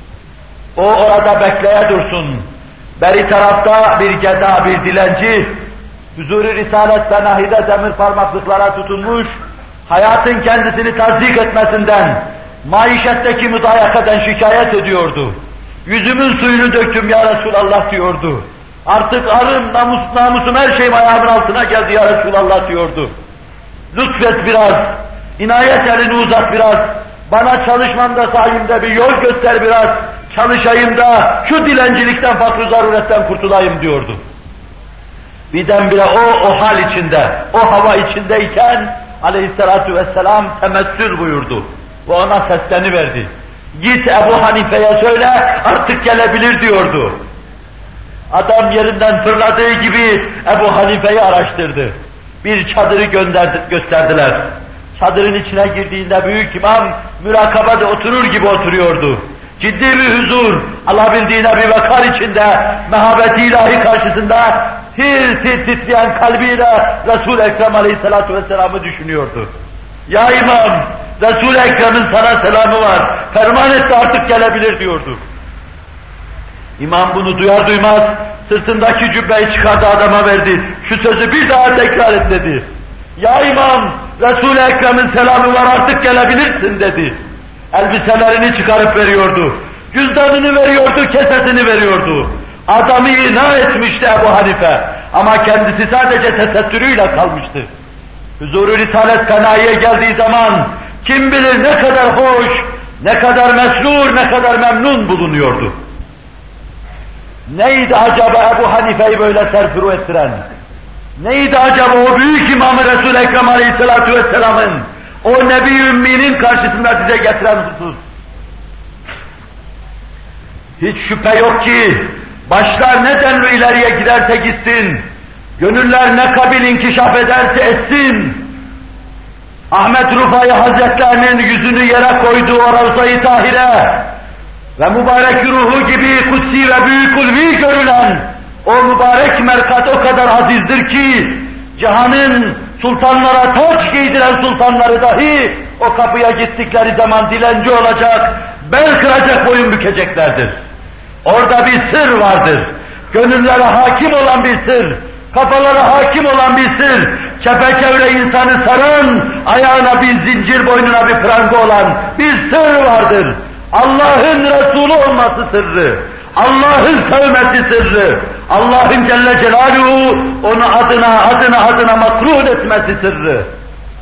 O orada bekleye dursun. Beri tarafta bir geda, bir dilenci, huzur-u risalet fenahide demir parmaklıklara tutunmuş, hayatın kendisini tasdik etmesinden, maişetteki müdayakadan şikayet ediyordu. Yüzümün suyunu döktüm ya Resulallah diyordu. Artık arım, namus, namusum her şeyim ayağımın altına geldi ya Resulallah diyordu. Lütfet biraz, inayet elini uzat biraz, bana çalışmamda sayemde bir yol göster biraz, çalışayım da şu dilencilikten, fakr-ı zaruretten kurtulayım diyordu. Birdenbire o, o hal içinde, o hava içindeyken aleyhissalatu vesselam temessül buyurdu ve ona sesleniverdi. Git Ebu Hanife'ye söyle artık gelebilir diyordu. Adam yerinden fırladığı gibi Ebu Hanife'yi araştırdı. Bir çadırı gönderdi, gösterdiler. Çadırın içine girdiğinde büyük imam mürakabada oturur gibi oturuyordu. Ciddi bir huzur, alabildiğine bir vakar içinde, mehabeti ilahi karşısında tir tir titreyen kalbiyle Resul-i Ekrem aleyhissalatu vesselam'ı düşünüyordu. Ya imam, Resul-i Ekrem'in sana selamı var, ferman etti artık gelebilir diyordu. İmam bunu duyar duymaz, sırtındaki cübbeyi çıkardı adama verdi, şu sözü bir daha tekrar et dedi. Ya imam, Resul-i Ekrem'in selamı var artık gelebilirsin dedi. Elbiselerini çıkarıp veriyordu, cüzdanını veriyordu, kesesini veriyordu. Adamı ikna etmişti Ebu Hanife ama kendisi sadece tesettürüyle kalmıştı. Huzur-u risalet fenahiye geldiği zaman kim bilir ne kadar hoş, ne kadar mesrur, ne kadar memnun bulunuyordu. Neydi acaba Ebu Hanife'yi böyle serfuru ettiren? Neydi acaba o büyük imamı Resul-i Ekrem aleyhissalatu vesselam'ın o Nebi Ümmi'nin karşısında bize getiren husus? Hiç şüphe yok ki başlar ne denli ileriye giderse gitsin, gönüller ne kabil inkişaf ederse etsin, Ahmet Rufai Hazretlerinin yüzünü yere koyduğu o Ravza-i Tahire ve mübarek ruhu gibi kutsi ve büyük ulvi görülen o mübarek merkat o kadar azizdir ki cihanın sultanlara taç giydiren sultanları dahi o kapıya gittikleri zaman dilenci olacak, bel kıracak, boyun bükeceklerdir. Orada bir sır vardır. Gönüllere hakim olan bir sır, kafalara hakim olan bir sır, çepeçevre insanı saran, ayağına bir zincir, boynuna bir pranga olan bir sır vardır. Allah'ın Resulü olması sırrı, Allah'ın sevmesi sırrı, Allah'ın Celle Celaluhu onu adına adına adına makrun etmesi sırrı.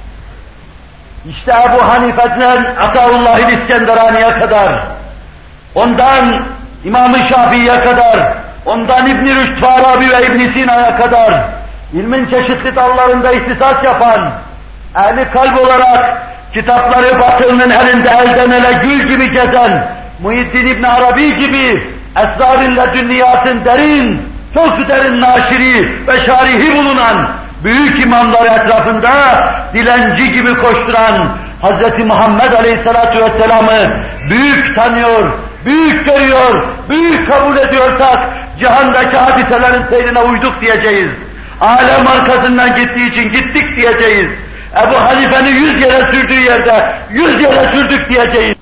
İşte Ebu Hanife'den Ataullah-ı İskenderani'ye kadar ondan İmam-ı Şafii'ye kadar, ondan İbn-i Rüşd, Farabi ve İbn Sina'ya kadar, ilmin çeşitli dallarında ihtisas yapan, ehli kalp olarak kitapları batılının elinde elden ele gül gibi gezen, Muhyiddin İbn Arabi gibi esrar-ı ledünniyatın derin, çok derin naşiri ve şarihi bulunan büyük imamlar etrafında dilenci gibi koşturan Hz. Muhammed Aleyhisselatü Vesselam'ı büyük tanıyor, büyük görüyor, büyük kabul ediyorsak cihandaki hadiselerin seyrine uyduk diyeceğiz. Alem arkasından gittiği için gittik diyeceğiz. Ebu Hanife'nin yüz yere sürdüğü yerde yüz yere sürdük diyeceğiz.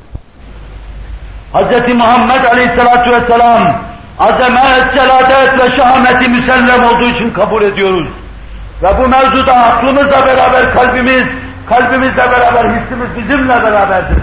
Hz. Muhammed Aleyhisselatü Vesselam azamet, seladet ve şahameti müsellem olduğu için kabul ediyoruz. Ve bu mevzuda aklımızla beraber kalbimiz, kalbimizle beraber hissimiz bizimle beraberdir.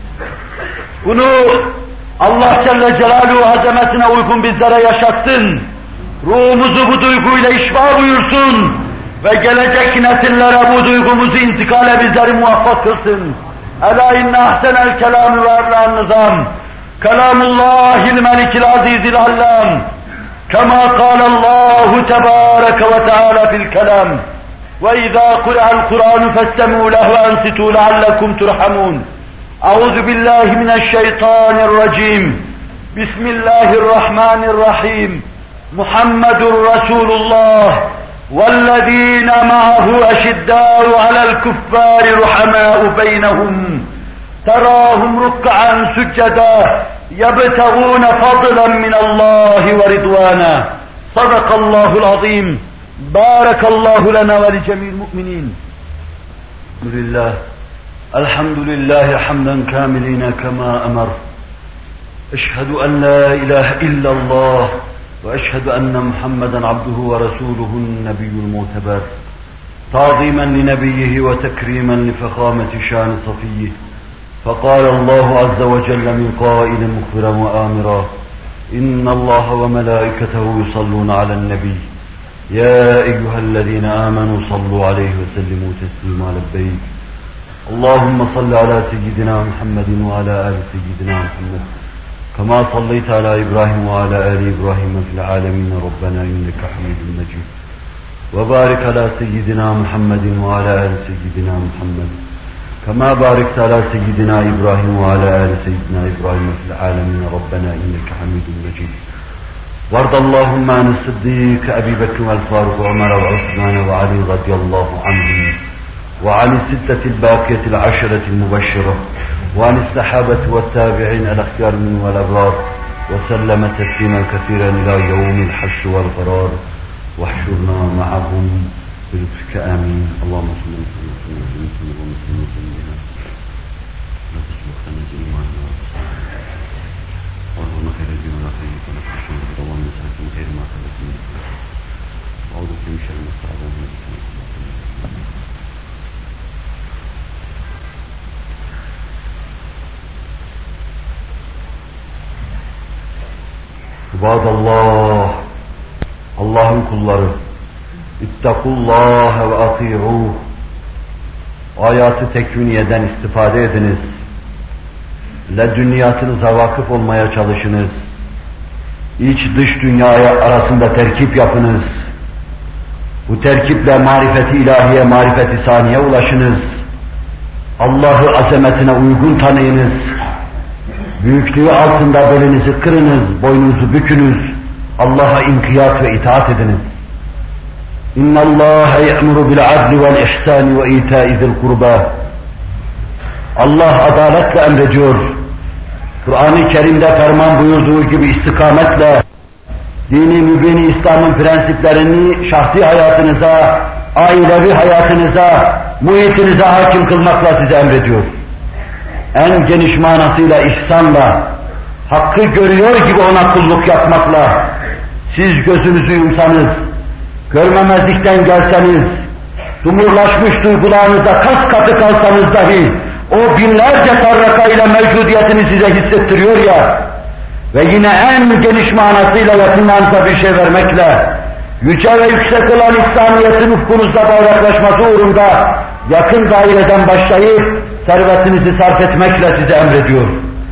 Bunu Allah Celle Celaluhu azametine uygun bizlere yaşatsın. Ruhumuzu bu duyguyla işfa buyursun. Ve gelecek nesillere bu duygumuzu intikale bizleri muvaffak kılsın. Ela inne ahsenel kelâmü ve erlâ'n nizam. Kelamullahil melikil azizil allam. Kema kâlallahu tebâreke ve teâlâ fil kelam. Ve izâ kur'al Kur'anu festemû lehu ve ansitû leallekum turhamûn. Euzu billahi mineşşeytanirracim. Bismillahirrahmanirrahim. Muhammedur Resulullah. وَالَّذ۪ينَ مَعَهُ أَشِدَّاءُ عَلَى الْكُفَّارِ رُحَمَاءُ بَيْنَهُمْ تَرَاهُمْ رُكَّعًا سُجَّدًا يَبْتَغُونَ فَضْلًا مِنَ اللّٰهِ وَرِضْوَانًا صَدَقَ اللّٰهُ الْعَظِيمُ بَارَكَ اللّٰهُ لَنَا وَلِجَمِيعِ الْمُؤْمِنِينَ الحمد لله الحمد لله حمدا كاملين كما أمر أشهد أن لا إله إلا الله وأشهد أن محمدا عبده ورسوله النبي المعتبر تعظيما لنبيه وتكريما لفخامة شان صفيه فقال الله عز وجل من قائل مخبرا وآمرا إن الله وملائكته يصلون على النبي يا أيها الذين آمنوا صلوا عليه وسلموا تسليما لبيك اللهم صل على سيدنا محمد وعلى آل سيدنا محمد كما صليت على إبراهيم وعلى آل إبراهيم في العالمين ربنا إنك حميد مجيد وبارك على سيدنا محمد وعلى آل سيدنا محمد كما باركت على سيدنا إبراهيم وعلى آل سيدنا إبراهيم في العالمين ربنا إنك حميد مجيد وارض اللهم عن الصديق أبي بكر والفاروق وعمر وعثمان وعلي رضي الله عنهم وعن الستة الباقية العشرة المبشرة وعن الصحابة والتابعين الأخيار منهم والأبرار وسلم تسليما كثيرا إلى يوم الحشر والقرار واحشرنا معهم بلطفك آمين اللهم صل وسلم على لا تسبقنا إيماننا وارزقنا خير الدين ولا خير ونفسنا اللهم نسألك من خير ما خلقنا وأعوذ بك من شر ما استعاذنا İbadallah, Allah'ın kulları, ittakullaha ve ati'uh, ayatı tekviniyeden istifade ediniz, ledünniyatınıza vakıf olmaya çalışınız, iç dış dünyaya arasında terkip yapınız, bu terkiple marifeti ilahiye, marifeti saniye ulaşınız, Allah'ı azametine uygun tanıyınız, büyüklüğü altında belinizi kırınız, boynunuzu bükünüz, Allah'a inkiyat ve itaat ediniz. İnna Allah ya'muru bil adli vel ihsani ve ita'i zil kurba. Allah adaletle emrediyor. Kur'an-ı Kerim'de ferman buyurduğu gibi istikametle dini mübini İslam'ın prensiplerini şahsi hayatınıza, ailevi hayatınıza, muhitinize hakim kılmakla size emrediyor. En geniş manasıyla ihsanla, hakkı görüyor gibi ona kulluk yapmakla, siz gözünüzü yumsanız, görmemezlikten gelseniz, dumurlaşmış duygularınıza kas katı kalsanız dahi, o binlerce tarraka ile mevcudiyetini size hissettiriyor ya, ve yine en geniş manasıyla yakınlarınıza bir şey vermekle, yüce ve yüksek olan İslamiyet'in ufkunuzda bayraklaşması uğrunda, yakın daireden başlayıp, servetinizi sarf etmekle size emrediyor.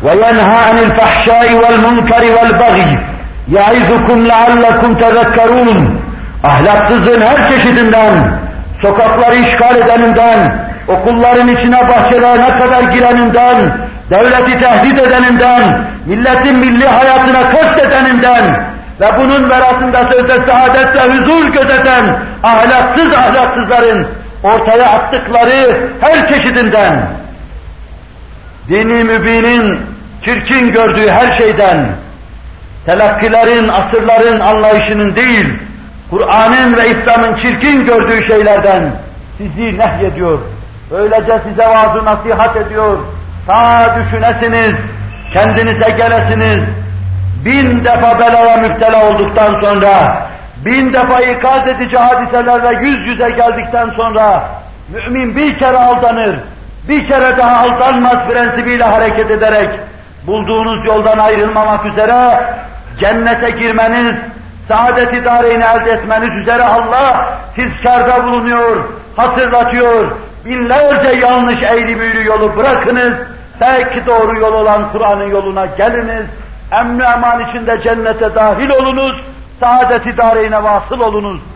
وَيَنْهَى عَنِ الْفَحْشَاءِ وَالْمُنْكَرِ وَالْبَغْيِ يَعِظُكُمْ لَعَلَّكُمْ تَذَكَّرُونَ. Ahlaksızlığın her çeşidinden, sokakları işgal edeninden, okulların içine bahçelerine kadar gireninden, devleti tehdit edeninden, milletin milli hayatına kast edeninden ve bunun verasında sözde saadet ve huzur gözeten ahlaksız ahlaksızların ortaya attıkları her çeşidinden, dini mübinin çirkin gördüğü her şeyden, telakkilerin, asırların anlayışının değil, Kur'an'ın ve İslam'ın çirkin gördüğü şeylerden sizi nehyediyor. Böylece size vaaz-ı nasihat ediyor. Ta düşünesiniz, kendinize gelesiniz. Bin defa belaya müptela olduktan sonra, bin defa ikaz edici hadiselerle yüz yüze geldikten sonra, mümin bir kere aldanır, bir kere daha aldanmaz prensibiyle hareket ederek, bulduğunuz yoldan ayrılmamak üzere, cennete girmeniz, saadet-i dareyni elde etmeniz üzere Allah tizkarda bulunuyor, hatırlatıyor. Binlerce yanlış eğri büğrü yolu bırakınız, tek doğru yol olan Kur'an'ın yoluna geliniz, emn-i eman içinde cennete dahil olunuz, saadet-i dareyne vasıl olunuz.